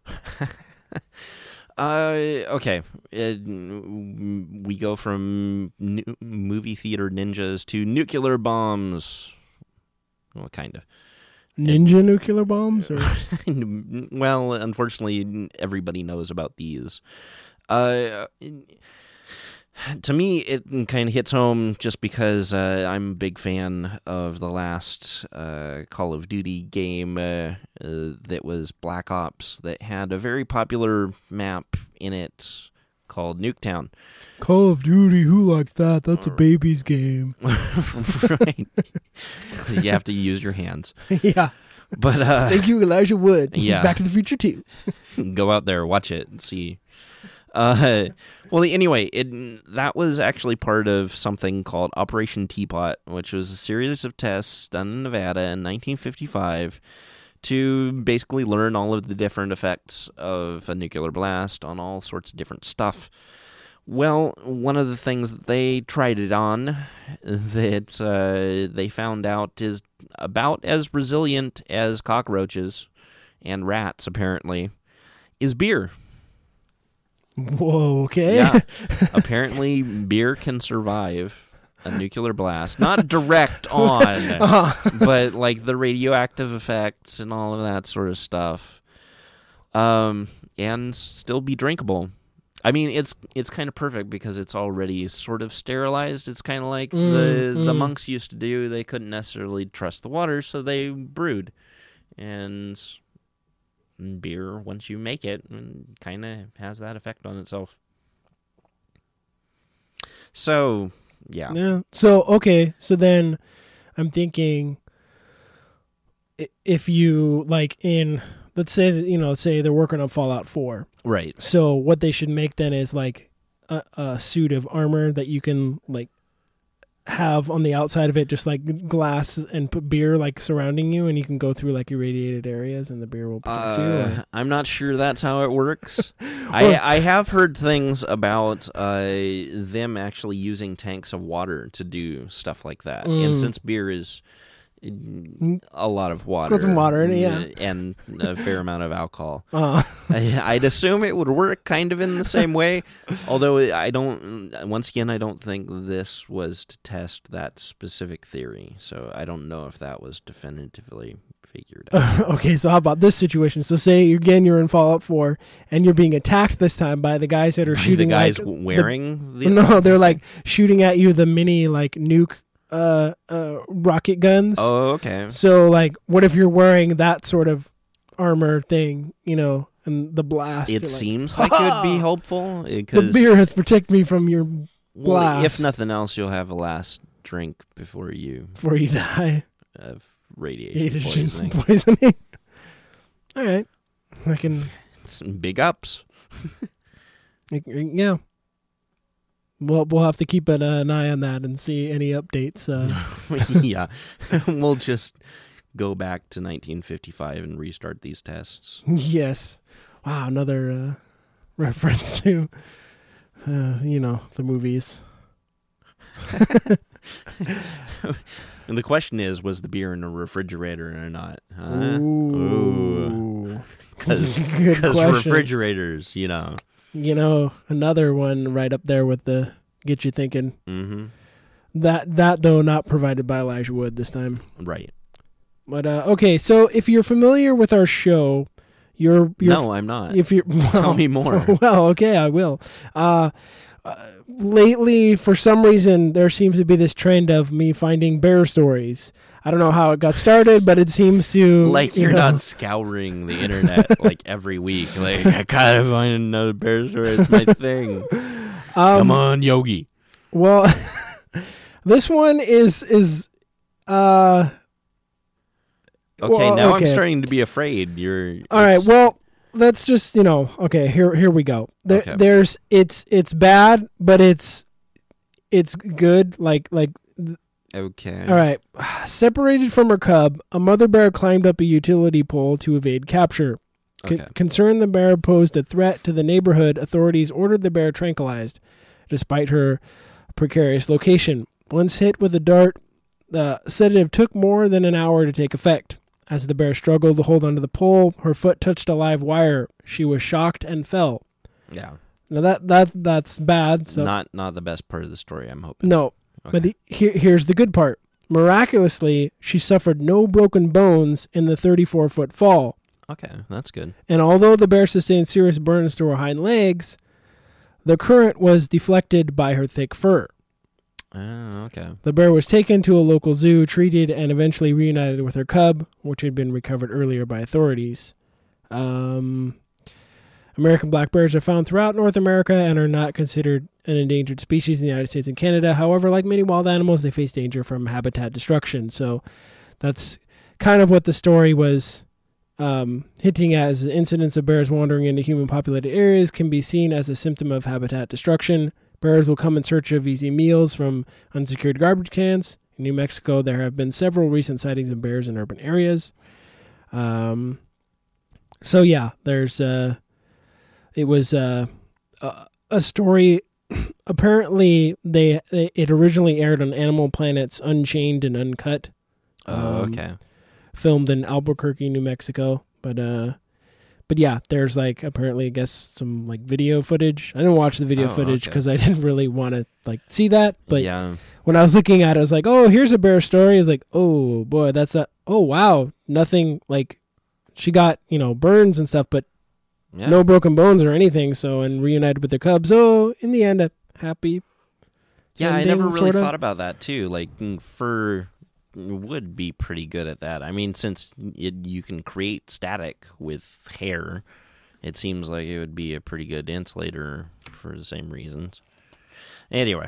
Uh, okay. It, we go from nu- movie theater ninjas to nuclear bombs. Well, kind of. Ninja nuclear bombs? Or? Well, unfortunately, everybody knows about these. Uh, to me, it kind of hits home just because uh, I'm a big fan of the last uh, Call of Duty game uh, uh, that was Black Ops that had a very popular map in it called Nuketown. Call of Duty, who likes that? That's a baby's game. Right. You have to use your hands. Yeah. But uh, Thank you, Elijah Wood. Yeah. Back to the Future two. go out there, watch it, and see. Uh, well, anyway, it that was actually part of something called Operation Teapot, which was a series of tests done in Nevada in nineteen fifty-five to basically learn all of the different effects of a nuclear blast on all sorts of different stuff. Well, one of the things that they tried it on that uh, they found out is about as resilient as cockroaches and rats, apparently, is beer. Whoa, okay. Yeah. Apparently, beer can survive a nuclear blast. Not direct on, Uh-huh. but like the radioactive effects and all of that sort of stuff. Um, and still be drinkable. I mean, it's it's kind of perfect because it's already sort of sterilized. It's kind of like Mm, the the mm. monks used to do. They couldn't necessarily trust the water, so they brewed. And beer, once you make it, kind of has that effect on itself. So, yeah. Yeah. So, okay. So then I'm thinking i- if you, like, in, let's say, that, you know, say they're working on Fallout four. Right. So what they should make then is, like, a, a suit of armor that you can, like, have on the outside of it just like glass and put beer like surrounding you, and you can go through like irradiated areas and the beer will protect you. Uh, Or... I'm not sure that's how it works. I, I have heard things about uh, them actually using tanks of water to do stuff like that. Mm. And since beer is mm, a lot of water, got some water in it, yeah. mm, and a fair amount of alcohol, Uh, I, I'd assume it would work kind of in the same way. Although I don't, once again, I don't think this was to test that specific theory. So I don't know if that was definitively figured out. okay, so how about this situation? So say again you're in Fallout four and you're being attacked this time by the guys that are the shooting. guys like, wearing the, the, no, they're this like thing? shooting at you the mini like nuke uh, uh, rocket guns. Oh, okay. So like, what if you're wearing that sort of armor thing? You know, and the blast. It you're like, seems like it would be "Ha! helpful The because beer has protected me from your well, blast. if nothing else, you'll have a last drink before you before you die. have radiation Radiation poisoning. poisoning. All right, I can. Some big ups. Yeah. Well, we'll have to keep an, uh, an eye on that and see any updates. Uh, Yeah, we'll just go back to nineteen fifty-five and restart these tests. yes. Wow, another uh, reference to, uh, you know, the movies. And the question is, was the beer in a refrigerator or not? Huh? Ooh. Because Good question. refrigerators, you know. You know, another one right up there with the get you thinking. Mm-hmm. That, that though, not provided by Elijah Wood this time. Right. But, uh, okay, so if you're familiar with our show, you're... you're No, I'm not. If you're, well, Tell me more. Well, okay, I will. Uh, uh, lately, for some reason, there seems to be this trend of me finding bear stories. I don't know how it got started, but it seems to... Like, you you're know, not scouring the internet, like, every week. Like, I gotta find another bear story. It's my thing. Um, Come on, Yogi. Well, this one is... is uh, Okay, well, now okay. I'm starting to be afraid. You're... All right, it's- well, let's just, you know... Okay, here here we go. There, Okay. There's... It's it's bad, but it's it's good. Like like... Okay. All right. Separated from her cub, a mother bear climbed up a utility pole to evade capture. Con- Okay. Concerned the bear posed a threat to the neighborhood, authorities ordered the bear tranquilized, despite her precarious location. Once hit with a dart, the sedative took more than an hour to take effect. As the bear struggled to hold onto the pole, her foot touched a live wire. She was shocked and fell. Yeah. Now that that that's bad. So Not not the best part of the story, I'm hoping. no. But the, here, here's the good part. Miraculously, she suffered no broken bones in the thirty-four foot fall. Okay, that's good. And although the bear sustained serious burns to her hind legs, the current was deflected by her thick fur. Oh, okay. The bear was taken to a local zoo, treated, and eventually reunited with her cub, which had been recovered earlier by authorities. Um, American black bears are found throughout North America and are not considered an endangered species in the United States and Canada. However, like many wild animals, they face danger from habitat destruction. So that's kind of what the story was um, hinting at, as incidents of bears wandering into human-populated areas can be seen as a symptom of habitat destruction. Bears will come in search of easy meals from unsecured garbage cans. In New Mexico, there have been several recent sightings of bears in urban areas. Um, so yeah, there's uh, it was uh, a, a story. Apparently, they, they it originally aired on Animal Planet's Unchained and Uncut. Oh, um, okay. Filmed in Albuquerque, New Mexico, but uh, but yeah, there's like apparently I guess some like video footage. I didn't watch the video Oh, footage okay. because I didn't really want to like see that. But yeah. when I was looking at it, I was like, oh, here's a bear story. I was like, oh boy, that's a oh wow, nothing like she got you know burns and stuff, but Yeah. no broken bones or anything. So and reunited with their cubs. So in the end, a happy. Yeah, I ending, never really sort of. thought about that too. Like mm, fur would be pretty good at that. I mean, since it, you can create static with hair, it seems like it would be a pretty good insulator for the same reasons. Anyway,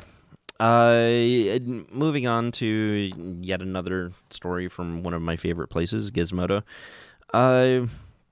uh, moving on to yet another story from one of my favorite places, Gizmodo. Uh,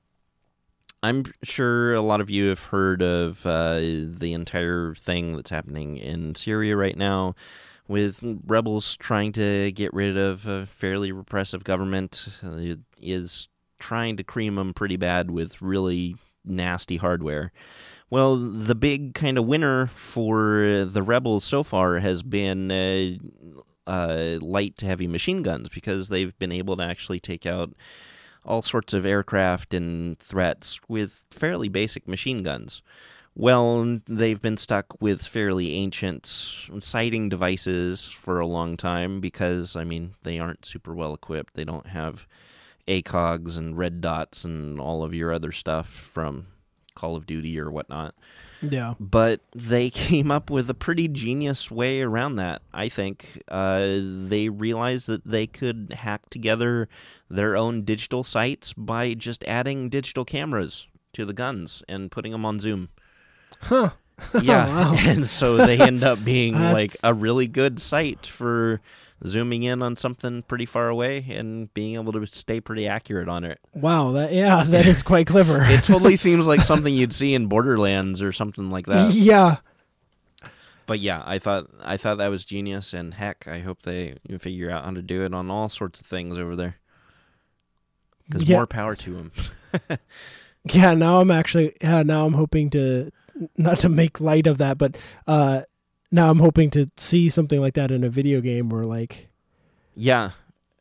I'm sure a lot of you have heard of uh, the entire thing that's happening in Syria right now, with rebels trying to get rid of a fairly repressive government. It is trying to cream them pretty bad with really nasty hardware. Well, the big kind of winner for the rebels so far has been uh, uh, light to heavy machine guns, because they've been able to actually take out all sorts of aircraft and threats with fairly basic machine guns. Well, they've been stuck with fairly ancient sighting devices for a long time because, I mean, they aren't super well equipped. They don't have A C O Gs and red dots and all of your other stuff from Call of Duty or whatnot. Yeah. But they came up with a pretty genius way around that, I think. Uh, they realized that they could hack together their own digital sights by just adding digital cameras to the guns and putting them on zoom. Huh. Yeah, Wow. and so they end up being That's- like a really good sight for zooming in on something pretty far away and being able to stay pretty accurate on it. Wow. That yeah, that is quite clever. It totally seems like something you'd see in Borderlands or something like that. Yeah. But yeah, I thought I thought that was genius, and heck, I hope they figure out how to do it on all sorts of things over there. Because Yeah. more power to them. Yeah, now I'm actually yeah, now I'm hoping to not to make light of that, but uh now I'm hoping to see something like that in a video game where like Yeah,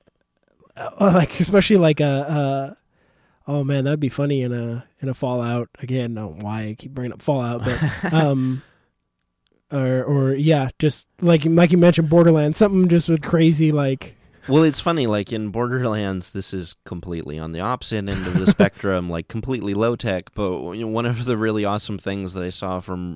uh, like especially like a uh oh man, that'd be funny in a in a Fallout. Again, I don't know why I keep bringing up Fallout, but um or or yeah, just like like you mentioned Borderlands, something just with crazy like well, it's funny, like in Borderlands, this is completely on the opposite end of the spectrum, like completely low-tech, but you know, one of the really awesome things that I saw from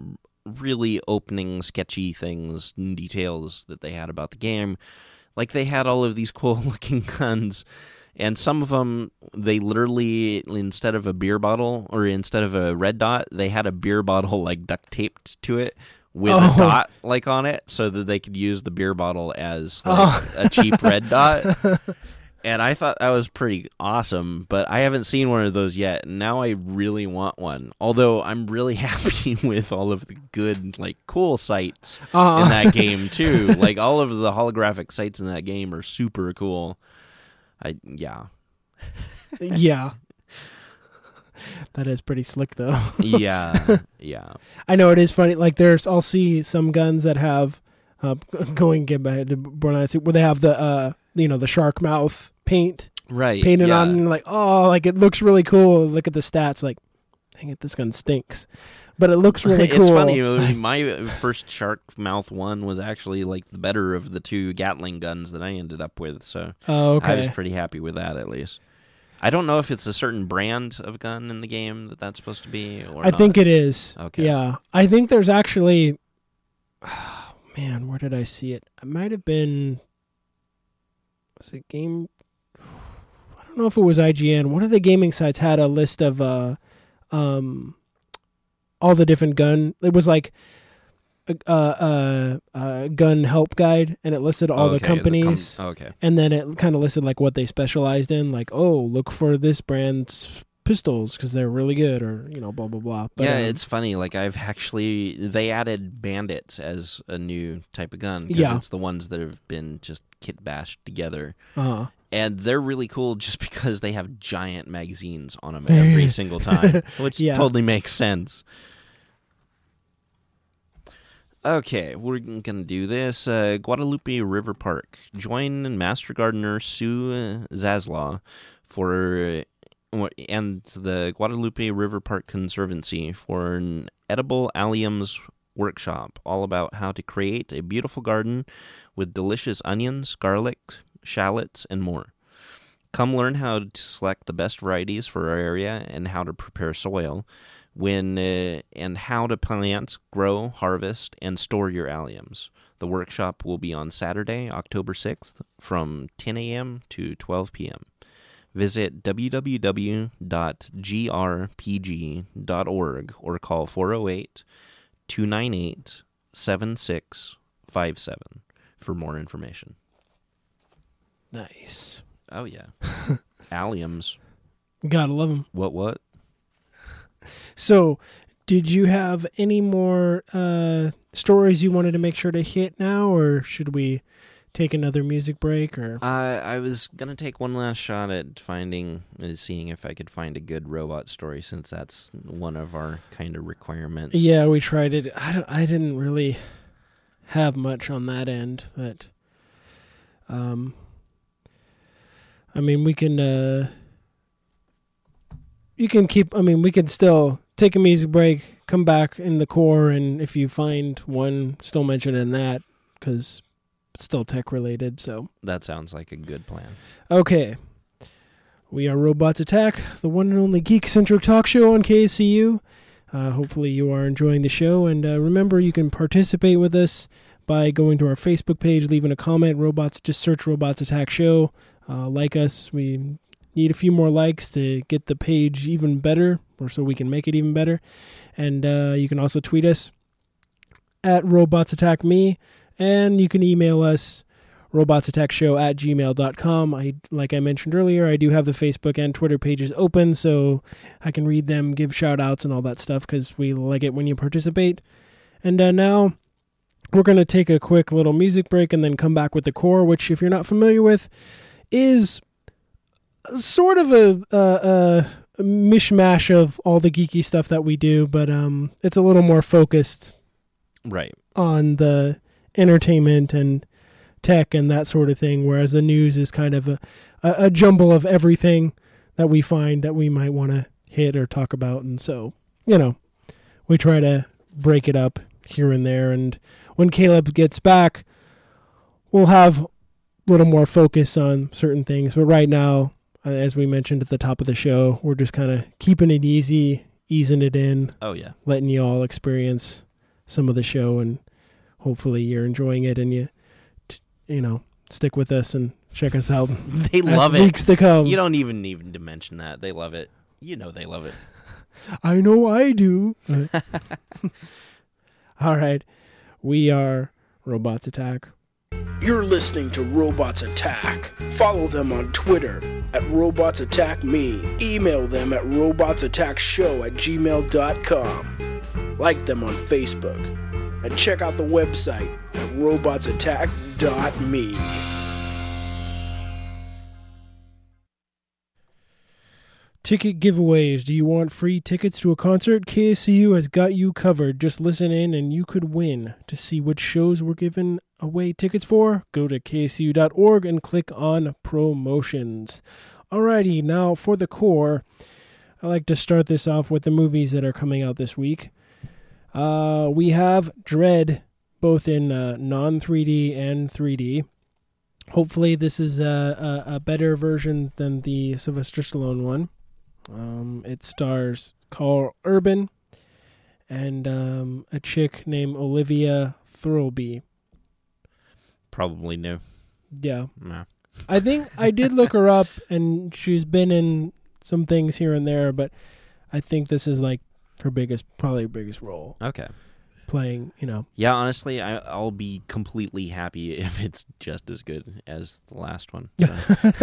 really opening sketchy things and details that they had about the game. Like, they had all of these cool-looking guns, and some of them, they literally, instead of a beer bottle, or instead of a red dot, they had a beer bottle, like, duct-taped to it with Oh. a dot, like, on it, so that they could use the beer bottle as, like, Oh. a cheap red dot. And I thought that was pretty awesome, but I haven't seen one of those yet, and now I really want one. Although I'm really happy with all of the good, like, cool sights Uh-huh. in that game, too. Like, all of the holographic sights in that game are super cool. I Yeah. Yeah. That is pretty slick, though. Yeah, yeah. I know it is funny. Like, there's, I'll see some guns that have, uh, going get back to Borderlands, where they have the, uh, you know, the shark mouth paint Right, painted yeah. on, and like, oh, like, it looks really cool. Look at the stats, like, dang it, this gun stinks. But it looks really cool. It's funny, my first shark mouth one was actually, like, the better of the two Gatling guns that I ended up with, so Oh, okay. I was pretty happy with that, at least. I don't know if it's a certain brand of gun in the game that that's supposed to be, or I not. think it is. Okay. Yeah. I think there's actually, oh, man, where did I see it? It might have been, was it Game, I don't know if it was I G N. One of the gaming sites had a list of uh, um, all the different gun. It was like a, a, a, a gun help guide, and it listed all Okay, the companies. com- okay. And then it kind of listed like what they specialized in, like, oh, look for this brand's pistols because they're really good, or, you know, blah blah blah. But, yeah, um, it's funny. Like, I've actually, they added bandits as a new type of gun, because Yeah. it's the ones that have been just kit bashed together. uh And they're really cool just because they have giant magazines on them every single time, which Yeah. totally makes sense. Okay, we're going to do this. Uh, Guadalupe River Park. Join Master Gardener Sue Zaslaw for, uh, and the Guadalupe River Park Conservancy for an edible alliums workshop, all about how to create a beautiful garden with delicious onions, garlic, shallots, and more. Come learn how to select the best varieties for our area and how to prepare soil, when uh, and how to plant, grow, harvest, and store your alliums. The workshop will be on Saturday, October sixth, from ten a.m. to twelve p.m. Visit w w w dot g r p g dot org or call four oh eight, two nine eight, seven six five seven for more information. Nice. Oh, yeah. Alliums. Gotta love them. What, what? So, did you have any more uh, stories you wanted to make sure to hit now, or should we take another music break? Or Uh, I was going to take one last shot at finding, uh, seeing if I could find a good robot story, since that's one of our kind of requirements. yeah, we tried it. I don't, I didn't really have much on that end, but um, I mean, we can. Uh, you can keep. I mean, we can still take a music break, come back in the core, and if you find one, still mention it in that, because it's still tech related. So That sounds like a good plan. okay, we are Robots Attack, the one and only geek-centric talk show on K S C U. Uh, hopefully you are enjoying the show, and uh, remember, you can participate with us by going to our Facebook page, leaving a comment. Robots, just search Robots Attack Show. Uh, like us. We need a few more likes to get the page even better, or so we can make it even better. And uh, you can also tweet us at Robots Attack Me, and you can email us robotsattackshow at gmail dot com. I, like I mentioned earlier, I do have the Facebook and Twitter pages open, so I can read them, give shout-outs and all that stuff, because we like it when you participate. And uh, now we're going to take a quick little music break and then come back with the core, which, if you're not familiar with, is sort of a, a, a mishmash of all the geeky stuff that we do, but um, it's a little more focused Right. on the entertainment and tech and that sort of thing, whereas the news is kind of a, a, a jumble of everything that we find that we might want to hit or talk about. And so, you know, we try to break it up here and there. And when Caleb gets back, we'll have a little more focus on certain things. But right now, uh, as we mentioned at the top of the show, we're just kind of keeping it easy, easing it in, Oh, yeah. letting you all experience some of the show, and hopefully you're enjoying it and you, t- you know, stick with us and check us out. They love it. Weeks to come. You don't even need to mention that. They love it. You know they love it. I know I do. All right. We are Robots Attack. You're listening to Robots Attack. Follow them on Twitter at Robots Attack Me. Email them at robotsattackshow at gmail dot com. Like them on Facebook. And check out the website at robots attack dot me. Ticket giveaways. Do you want free tickets to a concert? K S C U has got you covered. Just listen in and you could win. To see which shows we're giving away tickets for, go to K S C U dot org and click on promotions. Alrighty, now for the core, I like to start this off with the movies that are coming out this week. Uh, we have Dread, both in uh, non three D and three D. Hopefully this is a, a, a better version than the Sylvester Stallone one. Um, it stars Carl Urban and um, a chick named Olivia Thirlby. Probably new. Yeah. No. I think I did look her up, and she's been in some things here and there, but I think this is like her biggest, probably her biggest role. Okay. Playing, you know. Yeah, honestly, I, I'll be completely happy if it's just as good as the last one. So.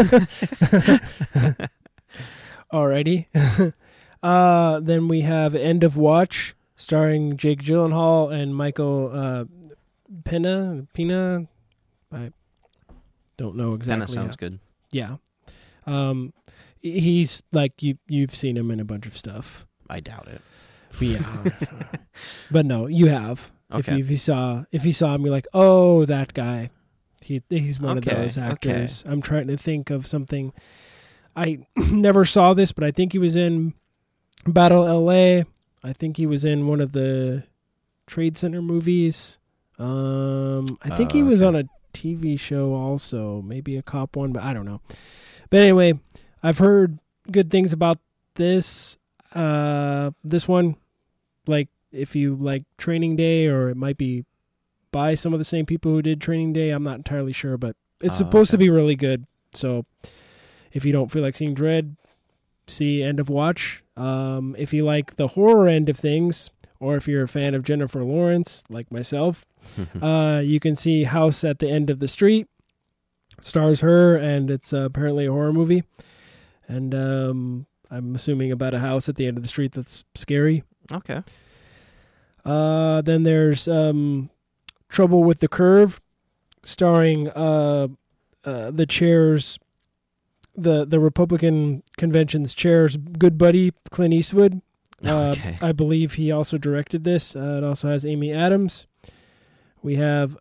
Alrighty. uh, then we have End of Watch, starring Jake Gyllenhaal and Michael uh, Pena. Pena? I don't know exactly. Pena sounds how. good. Yeah. Um, he's like, you, you've seen him in a bunch of stuff. I doubt it. Yeah. But no, you have. Okay. If you, if you saw if you saw him, you're like, oh, that guy. He he's one okay. of those actors. Okay. I'm trying to think of something. I never saw this, but I think he was in Battle L A. I think he was in one of the Trade Center movies. Um, I think uh, he was okay. on a T V show also, maybe a cop one, but I don't know. But anyway, I've heard good things about this. Uh, this one, like if you like Training Day, or it might be by some of the same people who did Training Day. I'm not entirely sure, but it's Oh, supposed okay. to be really good. So if you don't feel like seeing Dread, see End of Watch. Um, if you like the horror end of things, or if you're a fan of Jennifer Lawrence, like myself, uh, you can see House at the End of the Street. Stars her, and it's uh, apparently a horror movie. And um, I'm assuming about a house at the end of the street that's scary. Okay. Uh, then there's um, Trouble with the Curve, starring uh, uh, the chair's, the, the Republican convention's chair's good buddy, Clint Eastwood. Uh, Okay. I believe he also directed this. Uh, it also has Amy Adams. We have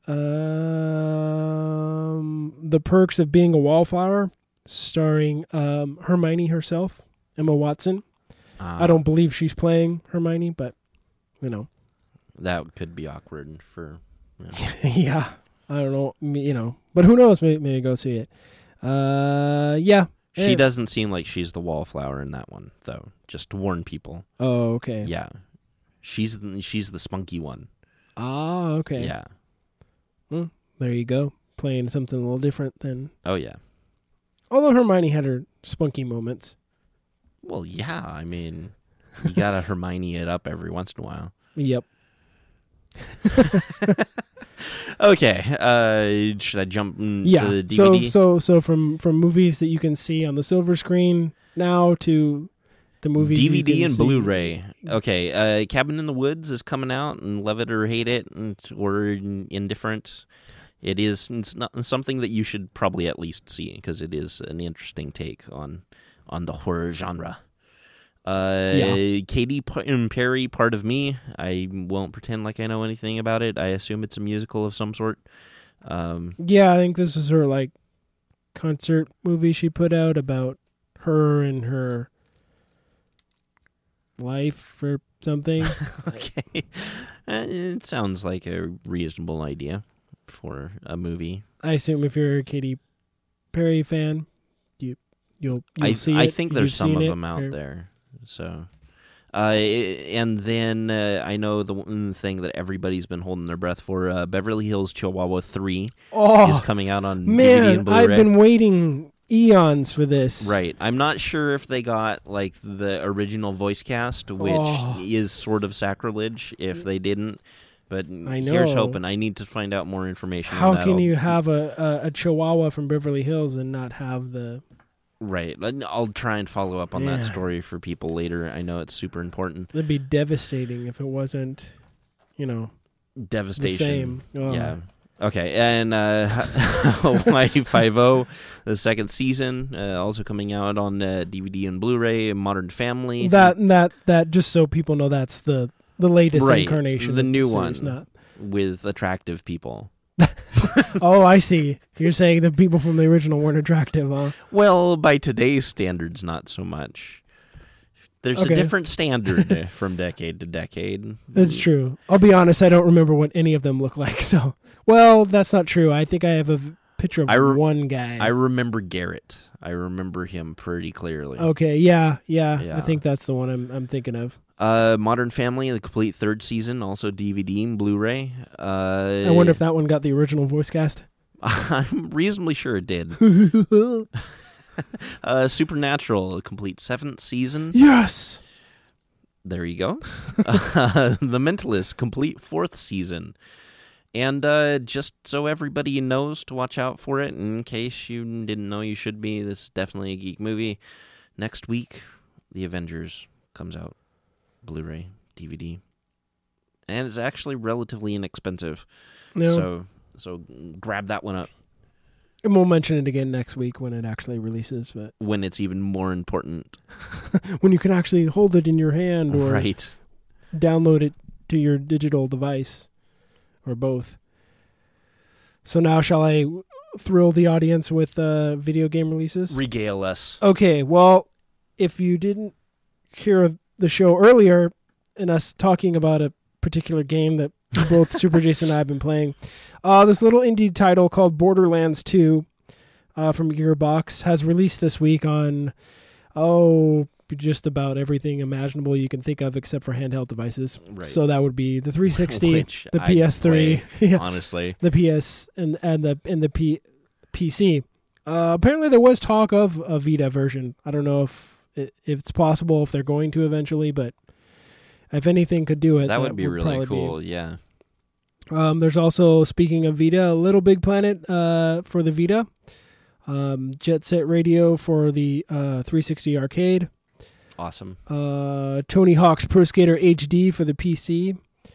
um, The Perks of Being a Wallflower, starring um, Hermione herself, Emma Watson. Uh, I don't believe she's playing Hermione, but, you know. That could be awkward for. Yeah. Yeah, I don't know, you know. But who knows? Maybe, maybe go see it. Uh, yeah. She Eh. doesn't seem like she's the wallflower in that one, though. Just to warn people. Oh, okay. Yeah, she's she's the spunky one. Ah, okay. Yeah. Well, there you go. Playing something a little different than. Oh yeah. Although Hermione had her spunky moments. Well, yeah. I mean, you gotta Hermione it up every once in a while. Yep. Okay. Uh, should I jump into Yeah. the D So V D? so so from from movies that you can see on the silver screen now to the movies D V you D can and see- Blu-ray. Okay, uh, Cabin in the Woods is coming out, and love it or hate it, and, or indifferent. It is it's not something that you should probably at least see, because it is an interesting take on on the horror genre. Uh, Yeah. Katy P- Perry, Part of Me. I won't pretend like I know anything about it. I assume it's a musical of some sort. Um, Yeah, I think this is her like concert movie she put out about her and her life or something. okay, Uh, it sounds like a reasonable idea for a movie. I assume if you're a Katy Perry fan, you you'll, you'll I see I it. think there's You've some seen of it, them out or- there. So, uh, Uh, and then uh, I know the one thing that everybody's been holding their breath for, uh, Beverly Hills Chihuahua three oh, is coming out on man, D V D and Blu-ray. I've been waiting eons for this. Right. I'm not sure if they got like the original voice cast, which Oh. is sort of sacrilege if they didn't. But I here's know. hoping. I need to find out more information. How on that. can I'll- you have a, a, a Chihuahua from Beverly Hills and not have the... Right. I'll try and follow up on Yeah. that story for people later. I know it's super important. That'd be devastating if it wasn't, you know, Devastation. the same. Oh. Yeah. Okay, and uh, Hawaii Five-O, the second season, uh, also coming out on uh, D V D and Blu-ray. Modern Family. That that that just so people know, that's the the latest Right, incarnation, the of new series, one. Not... with attractive people. Oh, I see. You're saying the people from the original weren't attractive, huh? Well, by today's standards, not so much. There's Okay. a different standard from decade to decade. It's true. I'll be honest, I don't remember what any of them look like. So, well, that's not true. I think I have a v- picture of I re- one guy. I remember Garrett. I remember him pretty clearly. Okay, yeah, yeah, Yeah. I think that's the one I'm I'm thinking of. Uh, Modern Family, the complete third season, also D V D and Blu-ray. Uh, I wonder if that one got the original voice cast. I'm reasonably sure it did. uh, Supernatural, a complete seventh season. Yes. There you go. uh, The Mentalist, complete fourth season. And uh, just so everybody knows to watch out for it, in case you didn't know you should be, this is definitely a geek movie. Next week, The Avengers comes out. Blu-ray, D V D. And it's actually relatively inexpensive. No. So so grab that one up And we'll mention it again next week when it actually releases, but when it's even more important. when you can actually hold it in your hand or Right. download it to your digital device or both. So now shall I thrill the audience with uh, video game releases? Regale us. Okay, well, if you didn't hear the show earlier and us talking about a particular game that both Super Jason and I have been playing, uh, this little indie title called Borderlands two uh, from Gearbox has released this week on, oh, just about everything imaginable you can think of except for handheld devices. Right. So that would be the three sixty, Which the I'd P S three, play, yeah, honestly. the P S, and, and the and the P, PC. Uh, apparently there was talk of a Vita version. I don't know if if it's possible, if they're going to eventually, but if anything could do it, That would be really probably cool, be. yeah. Um, there's also, speaking of Vita, a Little Big Planet uh, for the Vita, um, Jet Set Radio for the uh, three sixty arcade, Awesome. uh, Tony Hawk's Pro Skater H D for the P C,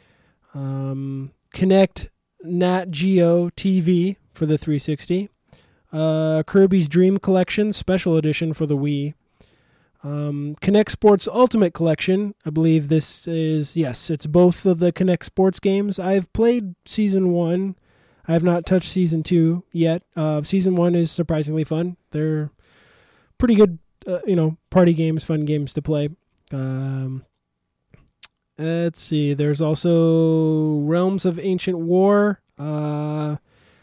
um, Kinect Nat Geo T V for the three sixty, uh, Kirby's Dream Collection Special Edition for the Wii, um, Kinect Sports Ultimate Collection. I believe this is, yes, it's both of the Kinect Sports games. I've played Season one. I have not touched Season two yet. Uh, season one is surprisingly fun. They're pretty good, uh, you know, party games, fun games to play. Um, let's see. There's also Realms of Ancient War. Uh,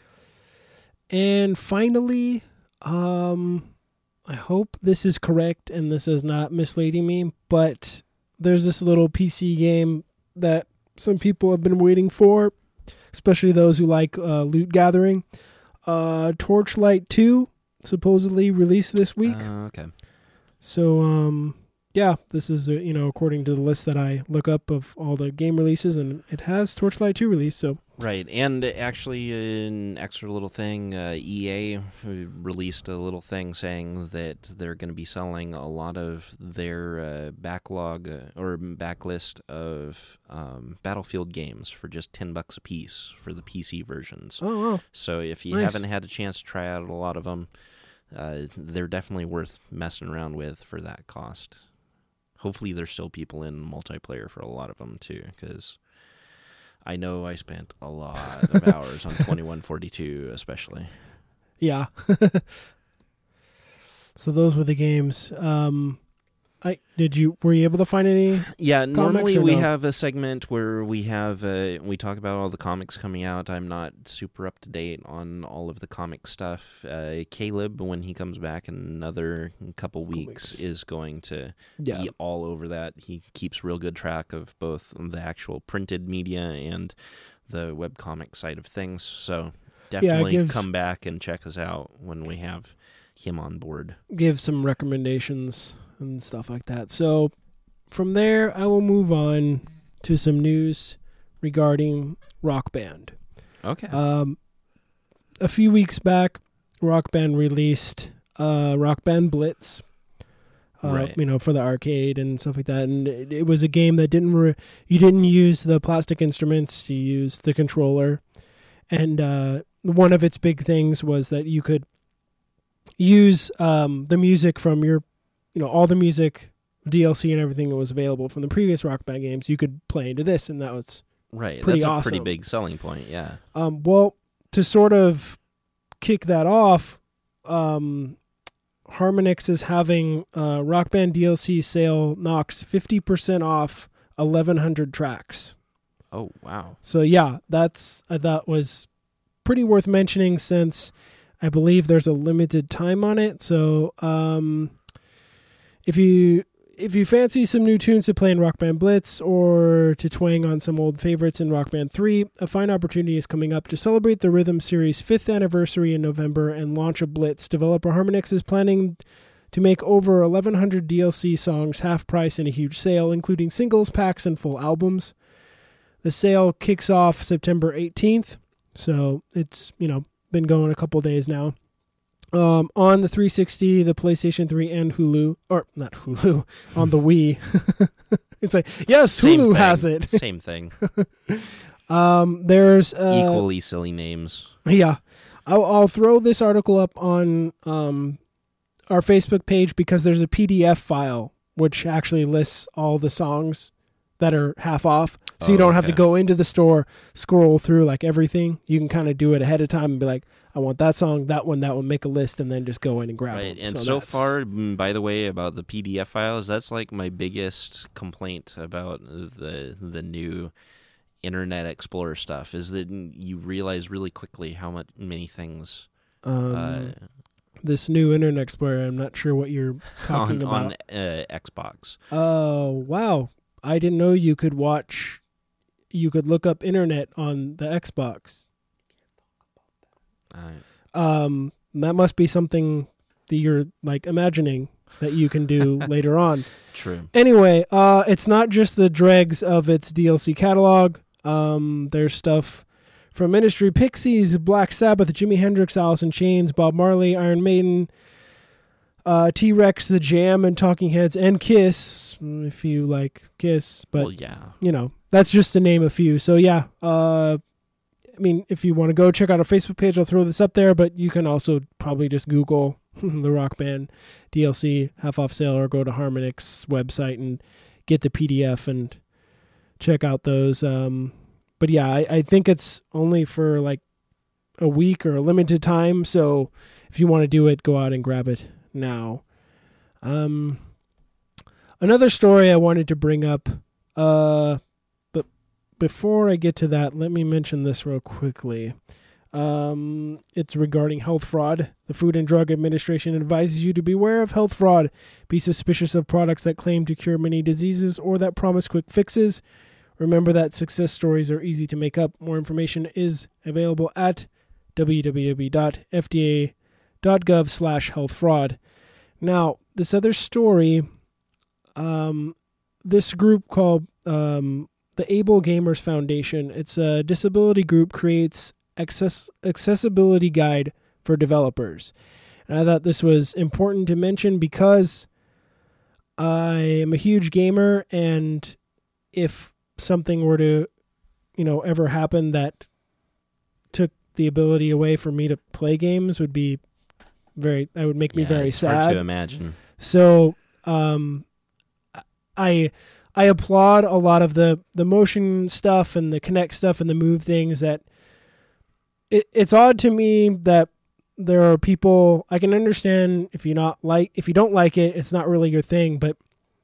and finally, um... I hope this is correct and this is not misleading me, but there's this little P C game that some people have been waiting for, especially those who like uh, loot gathering. Uh, Torchlight two supposedly released this week. Uh, okay. So, um, yeah, this is, uh, you know, according to the list that I look up of all the game releases, and it has Torchlight two released, so. Right, and actually an extra little thing, uh, E A released a little thing saying that they're going to be selling a lot of their uh, backlog uh, or backlist of um, Battlefield games for just ten bucks a piece for the P C versions. Oh, wow. So if you Nice. haven't had a chance to try out a lot of them, uh, they're definitely worth messing around with for that cost. Hopefully there's still people in multiplayer for a lot of them too, because I know I spent a lot of hours on twenty-one forty-two especially. Yeah. So those were the games. Um, I did you were you able to find any? Yeah, normally or we no? have a segment where we have uh, we talk about all the comics coming out. I'm not super up to date on all of the comic stuff. Uh, Caleb, when he comes back in another couple weeks, weeks. is going to Yeah. be all over that. He keeps real good track of both the actual printed media and the webcomic side of things. So definitely gives- come back and check us out when we have him on board. Give some recommendations and stuff like that. So from there, I will move on to some news regarding Rock Band. Okay. Um, a few weeks back, Rock Band released uh, Rock Band Blitz. Uh, Right. You know, for the arcade and stuff like that, and it, it was a game that didn't re- you didn't use the plastic instruments, you used the controller, and uh, one of its big things was that you could use um, the music from your, you know, all the music, D L C and everything that was available from the previous Rock Band games, you could play into this, and that was right. pretty That's a awesome. pretty big selling point. Yeah. Um, well, to sort of kick that off, um, Harmonix is having uh, Rock Band D L C sale knocks fifty percent off eleven hundred tracks. Oh wow. So yeah, that's I thought was pretty worth mentioning since I believe there's a limited time on it. So um, if you if you fancy some new tunes to play in Rock Band Blitz or to twang on some old favorites in Rock Band three, a fine opportunity is coming up to celebrate the Rhythm Series' fifth anniversary in November and launch a Blitz. Developer Harmonix is planning to make over eleven hundred D L C songs half price in a huge sale, including singles, packs, and full albums. The sale kicks off September eighteenth, so it's, you know, been going a couple days now. Um, on the three sixty, the PlayStation three, and Hulu, or not Hulu, on the Wii. It's like, yes, Same Hulu thing. has it. Same thing. Um, there's uh, Equally silly names. Yeah, I'll, I'll throw this article up on um our Facebook page because there's a P D F file which actually lists all the songs that are half off. So you Oh, don't have to okay. go into the store, scroll through like everything. You can kind of do it ahead of time and be like, I want that song, that one, that one, make a list, and then just go in and grab Right, them. and so, that's- far, mm, by the way, about the P D F files, that's like my biggest complaint about the the new Internet Explorer stuff is that you realize really quickly how much many things um, uh, this new Internet Explorer, I'm not sure what you're talking on about. on uh, Xbox. Oh, wow. I didn't know you could watch, you could look up internet on the Xbox. Uh, Um, that must be something that you're like imagining that you can do later on. true. Anyway, uh, it's not just the dregs of its D L C catalog. Um, there's stuff from Ministry, Pixies, Black Sabbath, Jimi Hendrix, Alice in Chains, Bob Marley, Iron Maiden, uh, T-Rex, The Jam, and Talking Heads, and Kiss, if you like Kiss. But, Well, yeah. you know, that's just to name a few. So, yeah, uh, I mean, if you want to go check out our Facebook page, I'll throw this up there, but you can also probably just Google the Rock Band D L C half off sale or go to Harmonix website and get the P D F and check out those. Um, but yeah, I, I think it's only for like a week or a limited time. So if you want to do it, go out and grab it now. Um, another story I wanted to bring up, uh, but before I get to that, let me mention this real quickly. Um, it's regarding health fraud. The Food and Drug Administration advises you to beware of health fraud. Be suspicious of products that claim to cure many diseases or that promise quick fixes. Remember that success stories are easy to make up. More information is available at w w w dot f d a dot gov slash health fraud. Now, this other story, um, this group called um, the Able Gamers Foundation, it's a disability group, creates access accessibility guide for developers. And I thought this was important to mention because I am a huge gamer, and if something were to, you know, ever happen that took the ability away for me to play games would be very, that would make me Yeah, very it's sad. hard to imagine. So, um, I I applaud a lot of the, the motion stuff and the Kinect stuff and the move things. That it, it's odd to me that there are people, I can understand if you not like if you don't like it, it's not really your thing. But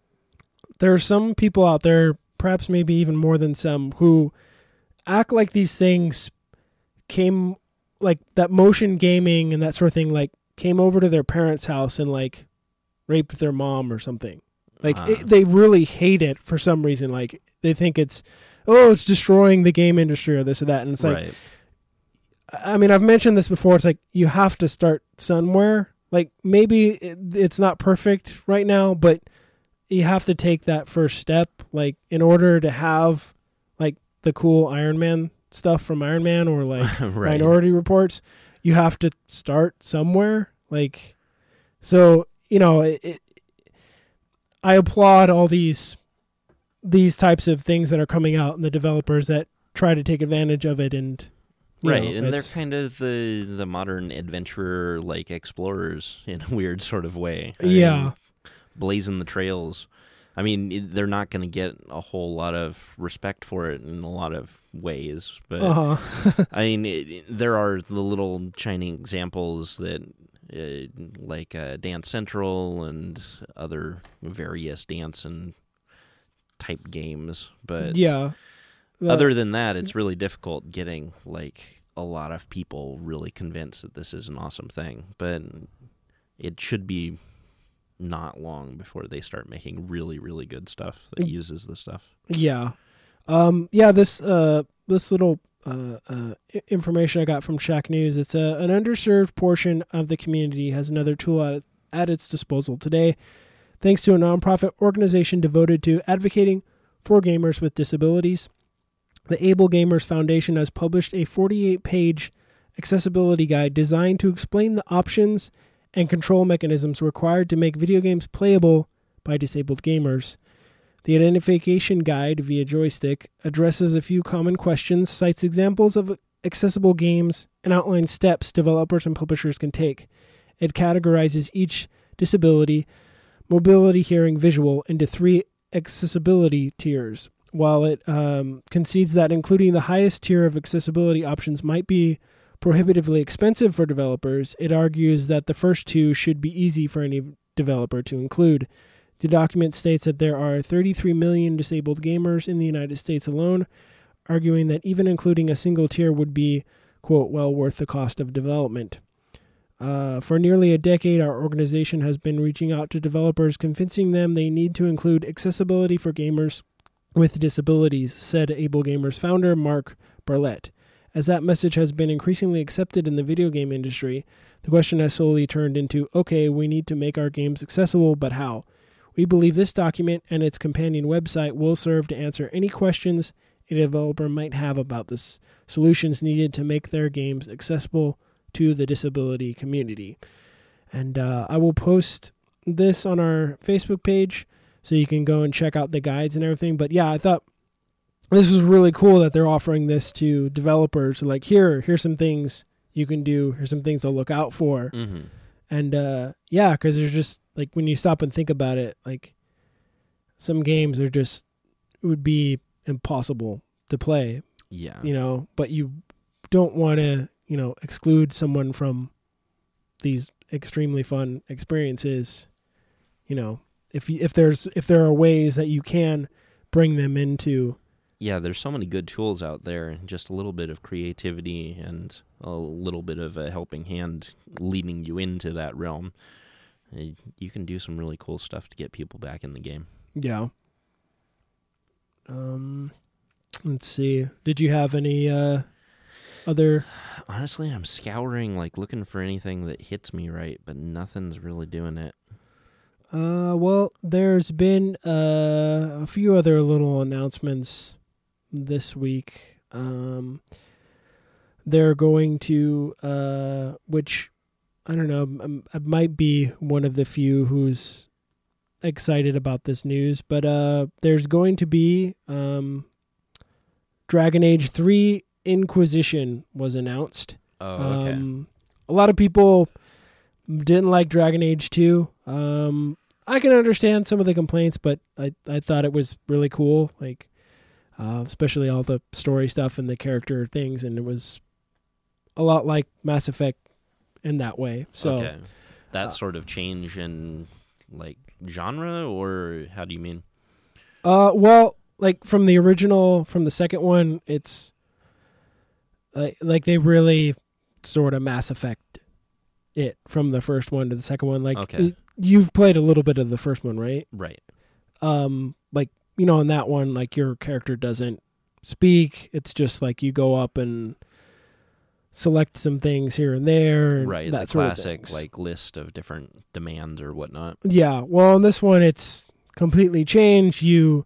there are some people out there, perhaps maybe even more than some, who act like these things came, like that motion gaming and that sort of thing, like came over to their parents' house and like raped their mom or something. Like Uh. it, they really hate it for some reason. Like they think it's, oh, it's destroying the game industry or this or that. And it's like, Right. I mean, I've mentioned this before. It's like you have to start somewhere. Like maybe it, it's not perfect right now, but you have to take that first step. Like in order to have like the cool Iron Man stuff from Iron Man or like Right. Minority Reports, you have to start somewhere. Like, so, you know, it, it, I applaud all these these types of things that are coming out and the developers that try to take advantage of it. And you Right, know, and they're it's- kind of the the modern adventurer, like explorers in a weird sort of way. I Yeah. mean, blazing the trails. I mean, it- they're not going to get a whole lot of respect for it in a lot of ways, but Uh-huh. I mean, it, it- there are the little shining examples that, uh, like uh, Dance Central and other various dance and type games, but yeah. Uh, other than that, it's really difficult getting like a lot of people really convinced that this is an awesome thing. But it should be not long before they start making really, really good stuff that uses this stuff. Yeah. Um, yeah, this uh, this little uh, uh, i- information I got from Shack News, it's a, an underserved portion of the community has another tool at, at its disposal today, thanks to a nonprofit organization devoted to advocating for gamers with disabilities. The Able Gamers Foundation has published a forty-eight page accessibility guide designed to explain the options and control mechanisms required to make video games playable by disabled gamers. The identification guide via joystick addresses a few common questions, cites examples of accessible games, and outlines steps developers and publishers can take. It categorizes each disability, mobility, hearing, visual, into three accessibility tiers. While it um, concedes that including the highest tier of accessibility options might be prohibitively expensive for developers, it argues that the first two should be easy for any developer to include. The document states that there are thirty-three million disabled gamers in the United States alone, arguing that even including a single tier would be, quote, well worth the cost of development. Uh, for nearly a decade, our organization has been reaching out to developers, convincing them they need to include accessibility for gamers with disabilities, said Able Gamers founder Mark Barlett. As that message has been increasingly accepted in the video game industry, the question has slowly turned into, okay, we need to make our games accessible, but how? We believe this document and its companion website will serve to answer any questions a developer might have about the s- solutions needed to make their games accessible to the disability community. And uh, I will post this on our Facebook page so you can go and check out the guides and everything. But yeah, I thought this was really cool that they're offering this to developers. Like, here, here's some things you can do. Here's some things to look out for. Mm-hmm. And uh, yeah, because there's just, like, when you stop and think about it, like, some games are just, it would be impossible to play, Yeah. you know, but you don't want to, you know, exclude someone from these extremely fun experiences, you know, if you, if there's, if there are ways that you can bring them into. Yeah, there's so many good tools out there, and just a little bit of creativity and a little bit of a helping hand leading you into that realm. uh, You can do some really cool stuff to get people back in the game. Yeah. Um, let's see. Did you have any uh, other? Honestly, I'm scouring, like looking for anything that hits me right, but nothing's really doing it. Uh, well, there's been uh, a few other little announcements this week. Um, they're going to, uh, which I don't know, m- I might be one of the few who's excited about this news, but uh, there's going to be um, Dragon Age three Inquisition was announced. Oh, okay. Um, a lot of people didn't like Dragon Age two. Um, I can understand some of the complaints, but I, I thought it was really cool, like uh, especially all the story stuff and the character things, and it was a lot like Mass Effect in that way. So okay. That uh, sort of change in like genre, or how do you mean? Uh, well, like from the original, from the second one, it's like like they really sort of Mass Effect it from the first one to the second one. Like Okay. it- you've played a little bit of the first one, right? Right. Um, like you know, in that one, like your character doesn't speak. It's just like you go up and select some things here and there, and Right. that The sort classic of things. like list of different demands or whatnot. Yeah, well, in this one, it's completely changed. You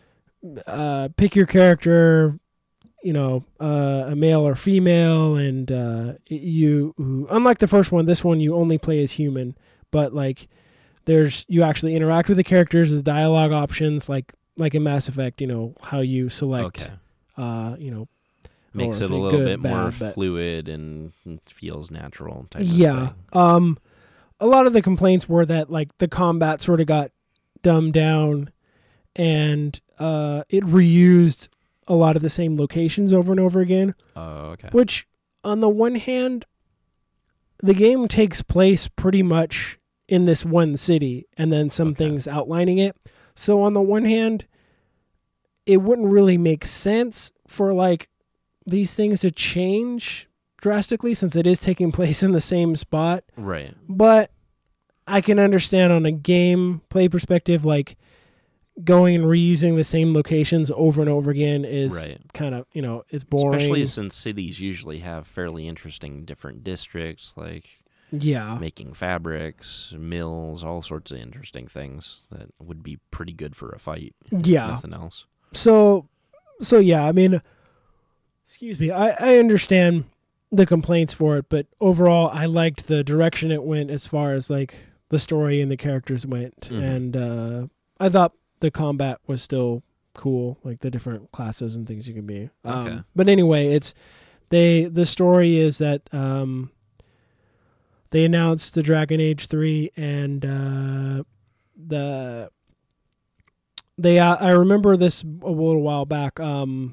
uh, pick your character, you know, uh, a male or female, and uh, you. Unlike the first one, this one you only play as human, but like, there's you actually interact with the characters, the dialogue options, like like in Mass Effect, you know, how you select, Okay. uh, you know, Makes wanna it a say little good, bit more bad, but- fluid and feels natural type of yeah. thing. Um, a lot of the complaints were that like the combat sort of got dumbed down, and uh, it reused a lot of the same locations over and over again. Oh, okay. Which, on the one hand, the game takes place pretty much in this one city, and then some Okay. things outlining it. So on the one hand, it wouldn't really make sense for like these things to change drastically since it is taking place in the same spot. Right. But I can understand on a gameplay perspective, like going and reusing the same locations over and over again is Right. kind of, you know, it's boring. Especially since cities usually have fairly interesting different districts, like yeah. making fabrics, mills, all sorts of interesting things that would be pretty good for a fight. if Yeah. Nothing else. So, so yeah, I mean, excuse me, I, I understand the complaints for it, but overall, I liked the direction it went as far as like the story and the characters went, Mhm. and uh, I thought the combat was still cool, like the different classes and things you can be. Um, Okay. But anyway, it's they. The story is that um, they announced the Dragon Age three, and uh, the they. Uh, I remember this a little while back. Um,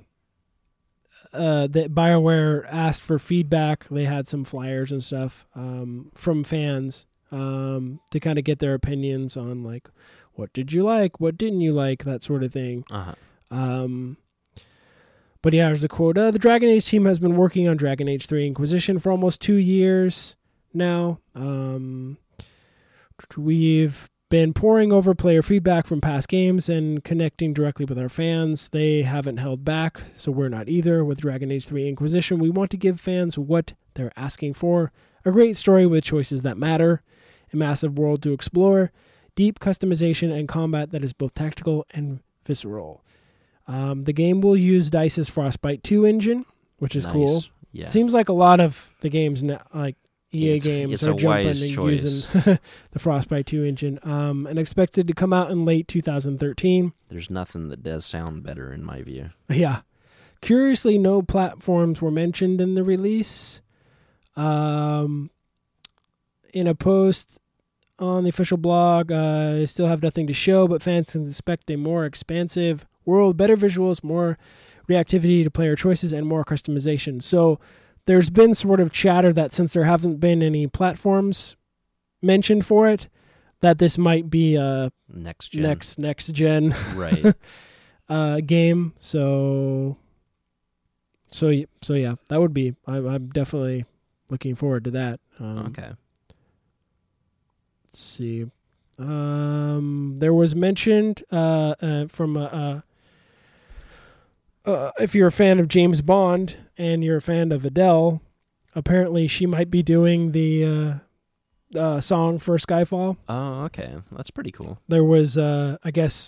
uh, that BioWare asked for feedback. They had some flyers and stuff um, from fans um, to kind of get their opinions on like what did you like, what didn't you like, that sort of thing. Uh-huh. Um, but yeah, there's a quote. Uh, the Dragon Age team has been working on Dragon Age three Inquisition for almost two years now. Um, we've been poring over player feedback from past games and connecting directly with our fans. They haven't held back, so we're not either. With Dragon Age three Inquisition, we want to give fans what they're asking for. A great story with choices that matter, a massive world to explore, deep customization, and combat that is both tactical and visceral. Um, the game will use DICE's Frostbite two engine, which is Nice. cool. Yeah. Seems like a lot of the games now, like E A It's- games, it's are a jumping wise and choice. using the Frostbite two engine, um, and expected to come out in late two thousand thirteen. There's nothing that does sound better in my view. Yeah. Curiously, no platforms were mentioned in the release. Um, in a post on the official blog, uh, I still have nothing to show, but fans can expect a more expansive world, better visuals, more reactivity to player choices, and more customization. So there's been sort of chatter that since there haven't been any platforms mentioned for it, that this might be a Next gen. next next gen Right. uh, game. So, so y- so yeah, that would be. I'm, I'm definitely looking forward to that. Um, Okay. Let's see. Um, there was mentioned uh, uh, from uh, uh, uh, if you're a fan of James Bond and you're a fan of Adele, apparently she might be doing the uh, uh, song for Skyfall. Oh, okay. That's pretty cool. There was, uh, I guess,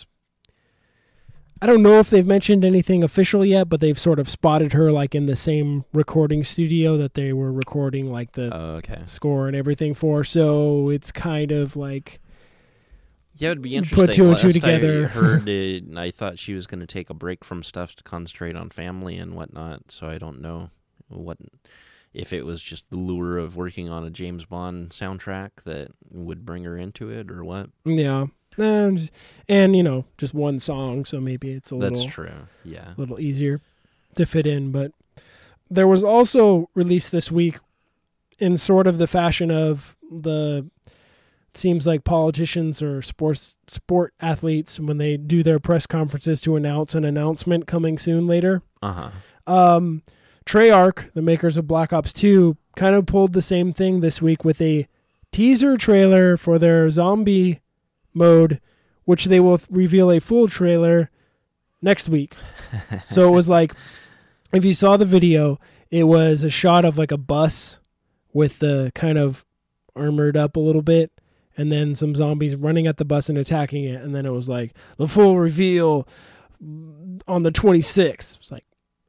I don't know if they've mentioned anything official yet, but they've sort of spotted her like in the same recording studio that they were recording like the Oh, okay. score and everything for. So it's kind of like, Yeah, it'd be Put interesting. two and two Last together. I heard it, and I thought she was going to take a break from stuff to concentrate on family and whatnot. So I don't know what if it was just the lure of working on a James Bond soundtrack that would bring her into it, or what. yeah. And, and you know, just one song, so maybe it's a That's little true. Yeah. little easier to fit in. But there was also released this week in sort of the fashion of the seems like politicians or sports sport athletes, when they do their press conferences to announce an announcement coming soon later. Uh-huh. Um, Treyarch, the makers of Black Ops two, kind of pulled the same thing this week with a teaser trailer for their zombie mode, which they will reveal a full trailer next week. So it was like, if you saw the video, it was a shot of like a bus with the kind of armored up a little bit, and then some zombies running at the bus and attacking it, and then it was like the full reveal on the twenty-sixth. It's like,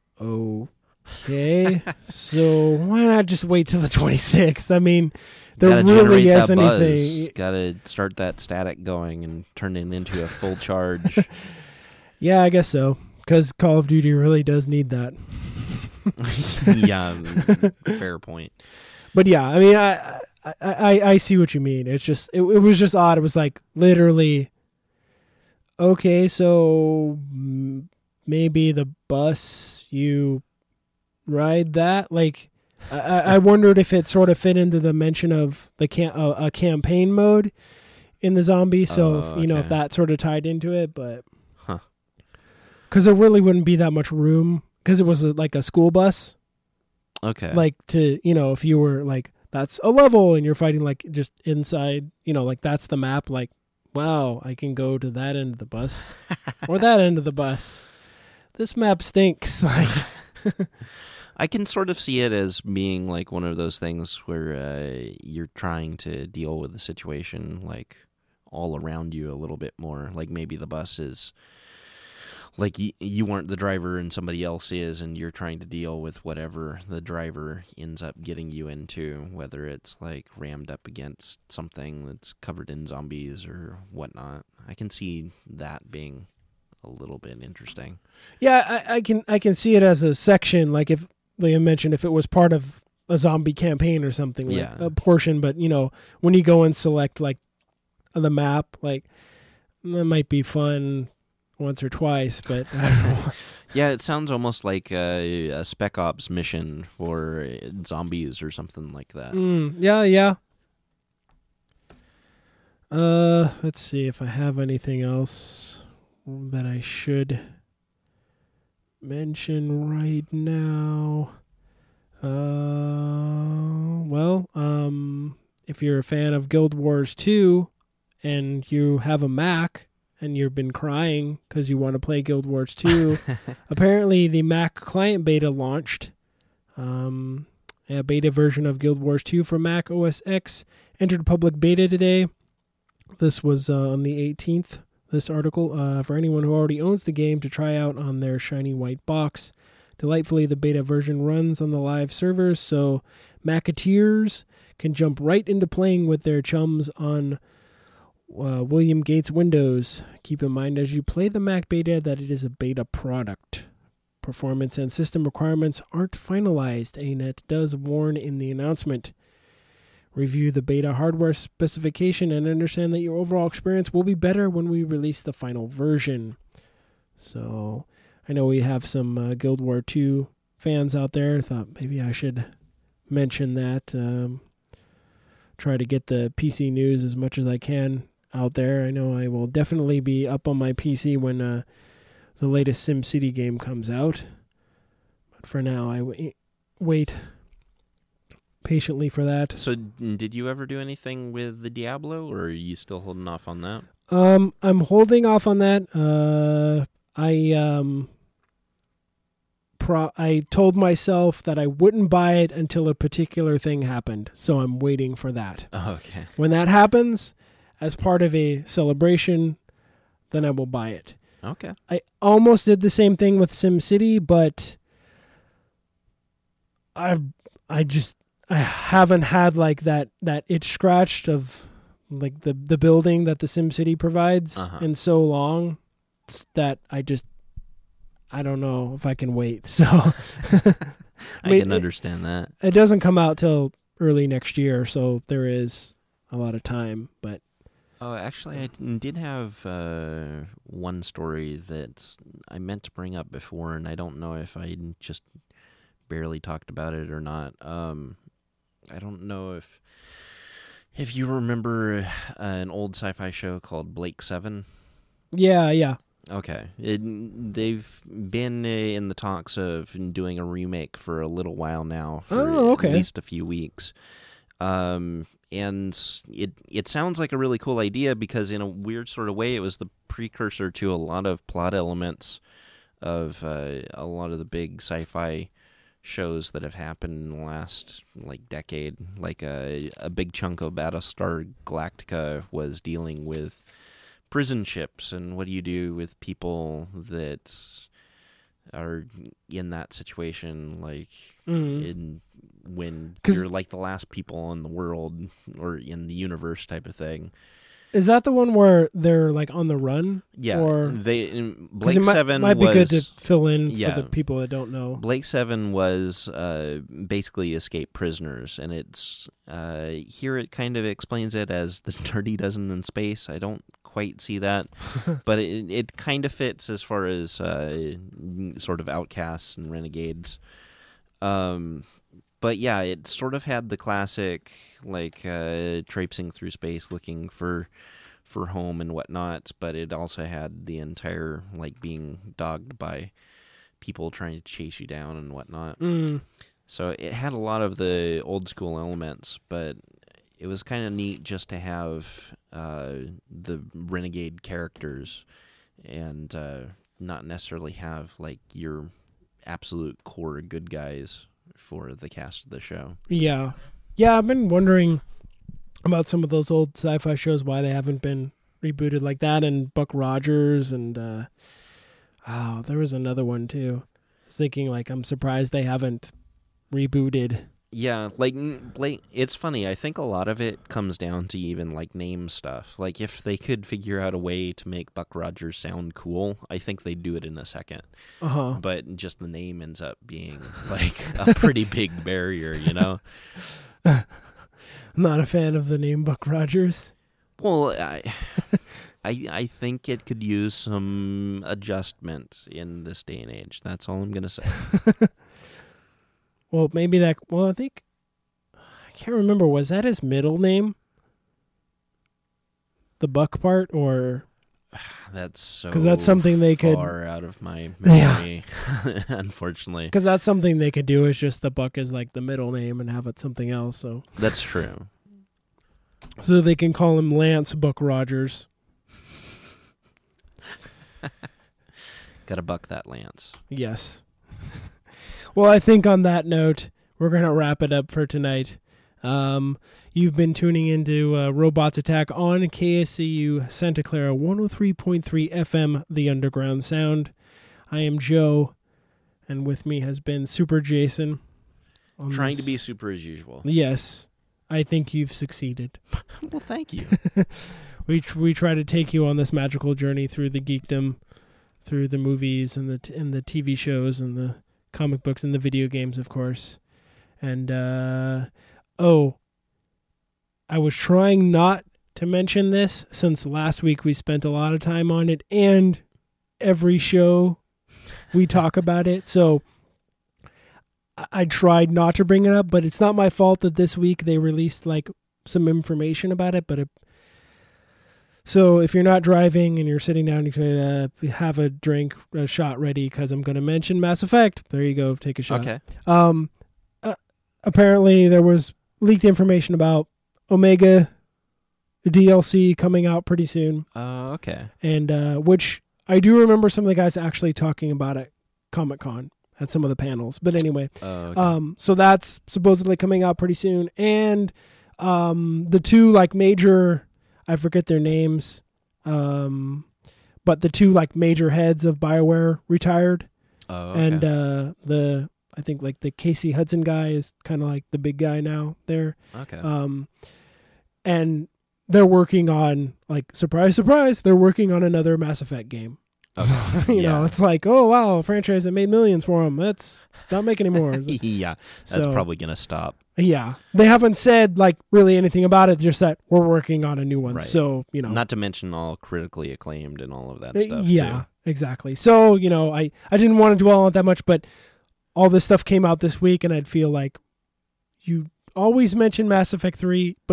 okay, so why not just wait till the twenty-sixth? I mean, there Gotta really generate is that anything. buzz. Gotta start that static going and turn it into a full charge. Yeah, I guess so, because Call of Duty really does need that. Yeah, um, fair point. But yeah, I mean, I, I I I see what you mean. It's just it, it was just odd. It was like literally, okay, so mm, maybe the bus you ride that. Like, I, I wondered if it sort of fit into the mention of the cam- uh, a campaign mode in the zombie. So Oh, if, you know okay. if that sort of tied into it, but Huh. because there really wouldn't be that much room because it was a, like a school bus. Okay. Like to, you know, if you were like, that's a level and you're fighting like just inside, you know, like that's the map. Like, wow, I can go to that end of the bus or that end of the bus. This map stinks. Like, I can sort of see it as being like one of those things where uh, you're trying to deal with the situation like all around you a little bit more. Like maybe the bus is like y- you aren't the driver and somebody else is, and you're trying to deal with whatever the driver ends up getting you into, whether it's like rammed up against something that's covered in zombies or whatnot. I can see that being a little bit interesting. yeah, I, I can I can see it as a section. Like if Liam mentioned, if it was part of a zombie campaign or something, like Yeah. a portion. But you know, when you go and select like the map, like that might be fun once or twice, but I don't know. Yeah, it sounds almost like a, a Spec Ops mission for uh, zombies or something like that. Mm, yeah, yeah. Uh, let's see if I have anything else that I should mention right now. Uh, well, um, if you're a fan of Guild Wars two and you have a Mac and you've been crying because you want to play Guild Wars two, apparently the Mac client beta launched. Um, a beta version of Guild Wars two for Mac O S X entered public beta today. This was uh, on the eighteenth, this article, uh, for anyone who already owns the game to try out on their shiny white box. Delightfully, the beta version runs on the live servers, so Macateers can jump right into playing with their chums on uh, William Gates Windows. Keep in mind as you play the Mac beta that it is a beta product. Performance and system requirements aren't finalized, A net does warn in the announcement. Review the beta hardware specification and understand that your overall experience will be better when we release the final version. So, I know we have some uh, Guild War two fans out there. I thought maybe I should mention that. Um, try to get the P C news as much as I can out there. I know I will definitely be up on my P C when uh, the latest SimCity game comes out. But for now, I w- wait patiently for that. So, did you ever do anything with the Diablo, or are you still holding off on that? Um, I'm holding off on that. Uh, I um, pro- I told myself that I wouldn't buy it until a particular thing happened, so I'm waiting for that. Oh, okay. When that happens, as part of a celebration, then I will buy it. Okay. I almost did the same thing with SimCity, but I I just I haven't had like that that itch scratched of like the the building that the SimCity provides Uh-huh. in so long that I just I don't know if I can wait. So I mean, can it- understand that. it doesn't come out till early next year, so there is a lot of time, but Oh, actually, I d- did have uh, one story that I meant to bring up before, and I don't know if I just barely talked about it or not. Um, I don't know if If you remember uh, an old sci-fi show called Blake Seven. Yeah, yeah. Okay. It, they've been uh, in the talks of doing a remake for a little while now, for Oh, okay. at least a few weeks. Um, and it it sounds like a really cool idea because in a weird sort of way, it was the precursor to a lot of plot elements of uh, a lot of the big sci-fi shows that have happened in the last like decade. Like a, a big chunk of Battlestar Galactica was dealing with prison ships and what do you do with people that are in that situation, like Mm. in when 'Cause- you're like the last people in the world or in the universe type of thing. Is that the one where they're like on the run? Yeah, Or they in 'cause Blake it might, Seven might was be good to fill in yeah. for the people that don't know. Blake Seven was uh, basically escaped prisoners, and it's uh, here it kind of explains it as the Dirty Dozen in space. I don't quite see that, but it it kind of fits as far as uh, sort of outcasts and renegades. Um, but yeah, it sort of had the classic like uh, traipsing through space looking for for home and whatnot, but it also had the entire like being dogged by people trying to chase you down and whatnot. Mm. So it had a lot of the old school elements, but it was kind of neat just to have uh, the renegade characters and uh, not necessarily have like your absolute core good guys for the cast of the show. Yeah. Yeah, I've been wondering about some of those old sci-fi shows, why they haven't been rebooted like that, and Buck Rogers, and uh, oh, there was another one too. I was thinking, like, I'm surprised they haven't rebooted. Yeah, like Blake, it's funny. I think a lot of it comes down to even like name stuff. Like if they could figure out a way to make Buck Rogers sound cool, I think they'd do it in a second. Uh-huh. But just the name ends up being like a pretty big barrier, you know? I'm not a fan of the name Buck Rogers. Well, I, I, I think it could use some adjustment in this day and age. That's all I'm gonna say. Well, maybe that... Well, I think... I can't remember. Was that his middle name? The Buck part? Or... That's so 'Cause that's something they could- far out of my memory, unfortunately. Because that's something they could do, is just the Buck is like the middle name and have it something else. So That's true. so they can call him Lance Buck Rogers. Gotta buck that lance. Yes. Well, I think on that note, we're going to wrap it up for tonight. Um, you've been tuning into uh, Robots Attack on K S C U Santa Clara one oh three point three F M, The Underground Sound. I am Joe, and with me has been Super Jason. on Trying this- to be super as usual. Yes, I think you've succeeded. Well, thank you. we tr- we try to take you on this magical journey through the geekdom, through the movies and the t- and the T V shows and the comic books and the video games, of course. And uh, oh, I was trying not to mention this since last week we spent a lot of time on it, and every show we talk about it. So I, I tried not to bring it up, but it's not my fault that this week they released like some information about it. But it, so if you're not driving and you're sitting down, you can uh, have a drink, a shot ready, because I'm going to mention Mass Effect. There you go. Take a shot. Okay. Um, uh, apparently there was leaked information about Omega D L C coming out pretty soon, Uh, okay. and uh, which I do remember some of the guys actually talking about at Comic-Con at some of the panels. But anyway, Uh, okay. um, so that's supposedly coming out pretty soon, and um, the two like major, I forget their names, um, but the two like major heads of BioWare retired. oh, okay. And uh, the I think like the Casey Hudson guy is kind of like the big guy now there. okay. Um, and they're working on like surprise, surprise. They're working on another Mass Effect game. Okay. you know, Yeah. it's like, oh wow, a franchise that made millions for them. That's not making any more. yeah, that's So- probably gonna stop. Yeah, they haven't said like really anything about it. Just that we're working on a new one. Right. So you know, Not to mention all critically acclaimed and all of that Uh, stuff. yeah, too. exactly. So, you know, I, I didn't want to dwell on it that much, but all this stuff came out this week, and I'd feel like you always mention Mass Effect three, but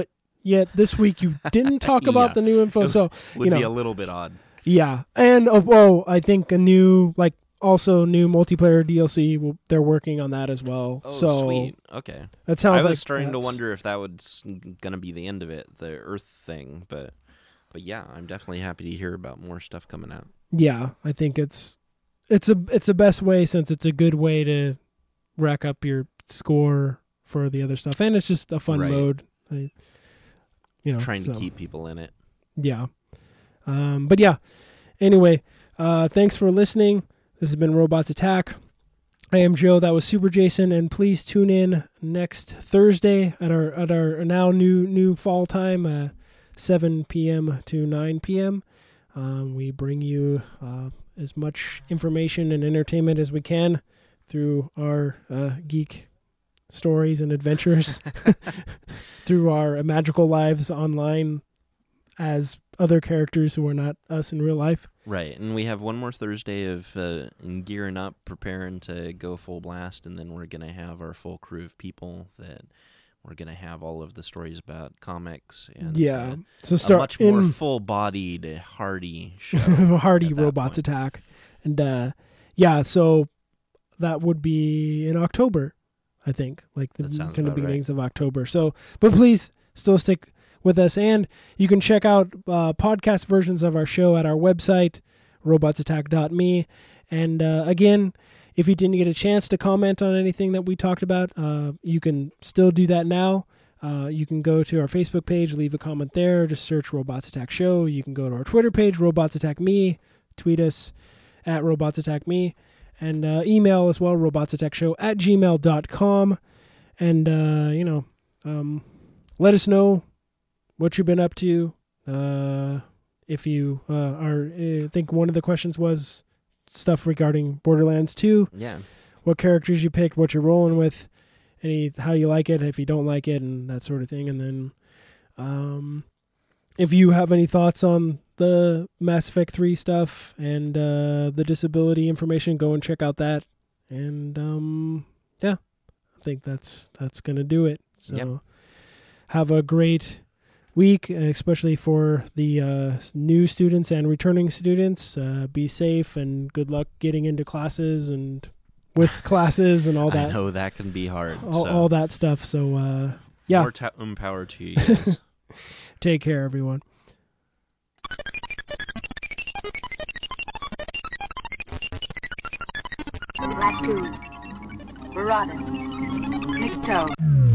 yet this week you didn't talk about Yeah. the new info. So Would you know, be a little bit odd. yeah, and oh, oh, I think a new like also new multiplayer D L C. Will, they're working on that as well. Oh, so sweet. Okay. that sounds I was like starting to that's- wonder if that was going to be the end of it, the Earth thing. But, but yeah, I'm definitely happy to hear about more stuff coming out. Yeah, I think it's it's a it's the best way since it's a good way to rack up your score for the other stuff, and it's just a fun Right. mode. I, you know, Trying to so, keep people in it. yeah. Um, but yeah. Anyway, uh, thanks for listening. This has been Robots Attack. I am Joe. That was Super Jason, and please tune in next Thursday at our at our now new new fall time, uh, seven p.m. to nine p.m. Um, we bring you uh, as much information and entertainment as we can through our uh, geek stories and adventures, through our magical lives online as other characters who are not us in real life. Right, and we have one more Thursday of uh, gearing up, preparing to go full blast, and then we're going to have our full crew of people that we're going to have all of the stories about comics. And, Yeah, uh, so a start much more in full-bodied, hearty show. Hardy at that Robots point. Attack, and uh, yeah, so that would be in October, I think, like the That sounds kind of about right. beginnings of October. So, but please still stick with us, and you can check out uh, podcast versions of our show at our website, robots attack dot me. And uh, again, if you didn't get a chance to comment on anything that we talked about, uh, you can still do that now. Uh, you can go to our Facebook page, leave a comment there, just search Robots Attack Show. You can go to our Twitter page, Robots Attack Me, tweet us at Robots Attack Me, and uh, email as well, robotsattackshow at gmail dot com. And, uh, you know, um, let us know what you've been up to. Uh, if you uh, are, I think one of the questions was stuff regarding Borderlands two. Yeah. What characters you picked, what you're rolling with, any how you like it, if you don't like it, and that sort of thing. And then, um, if you have any thoughts on the Mass Effect three stuff and uh, the disability information, go and check out that. And um, yeah, I think that's that's gonna do it. So Yep. have a great week, especially for the uh, new students and returning students. Uh, be safe and good luck getting into classes and with classes and all that. I know that can be hard. all, so all that stuff. So uh, yeah, more ta- power to you guys. take care, everyone. Raccoon, Verada, Nikto.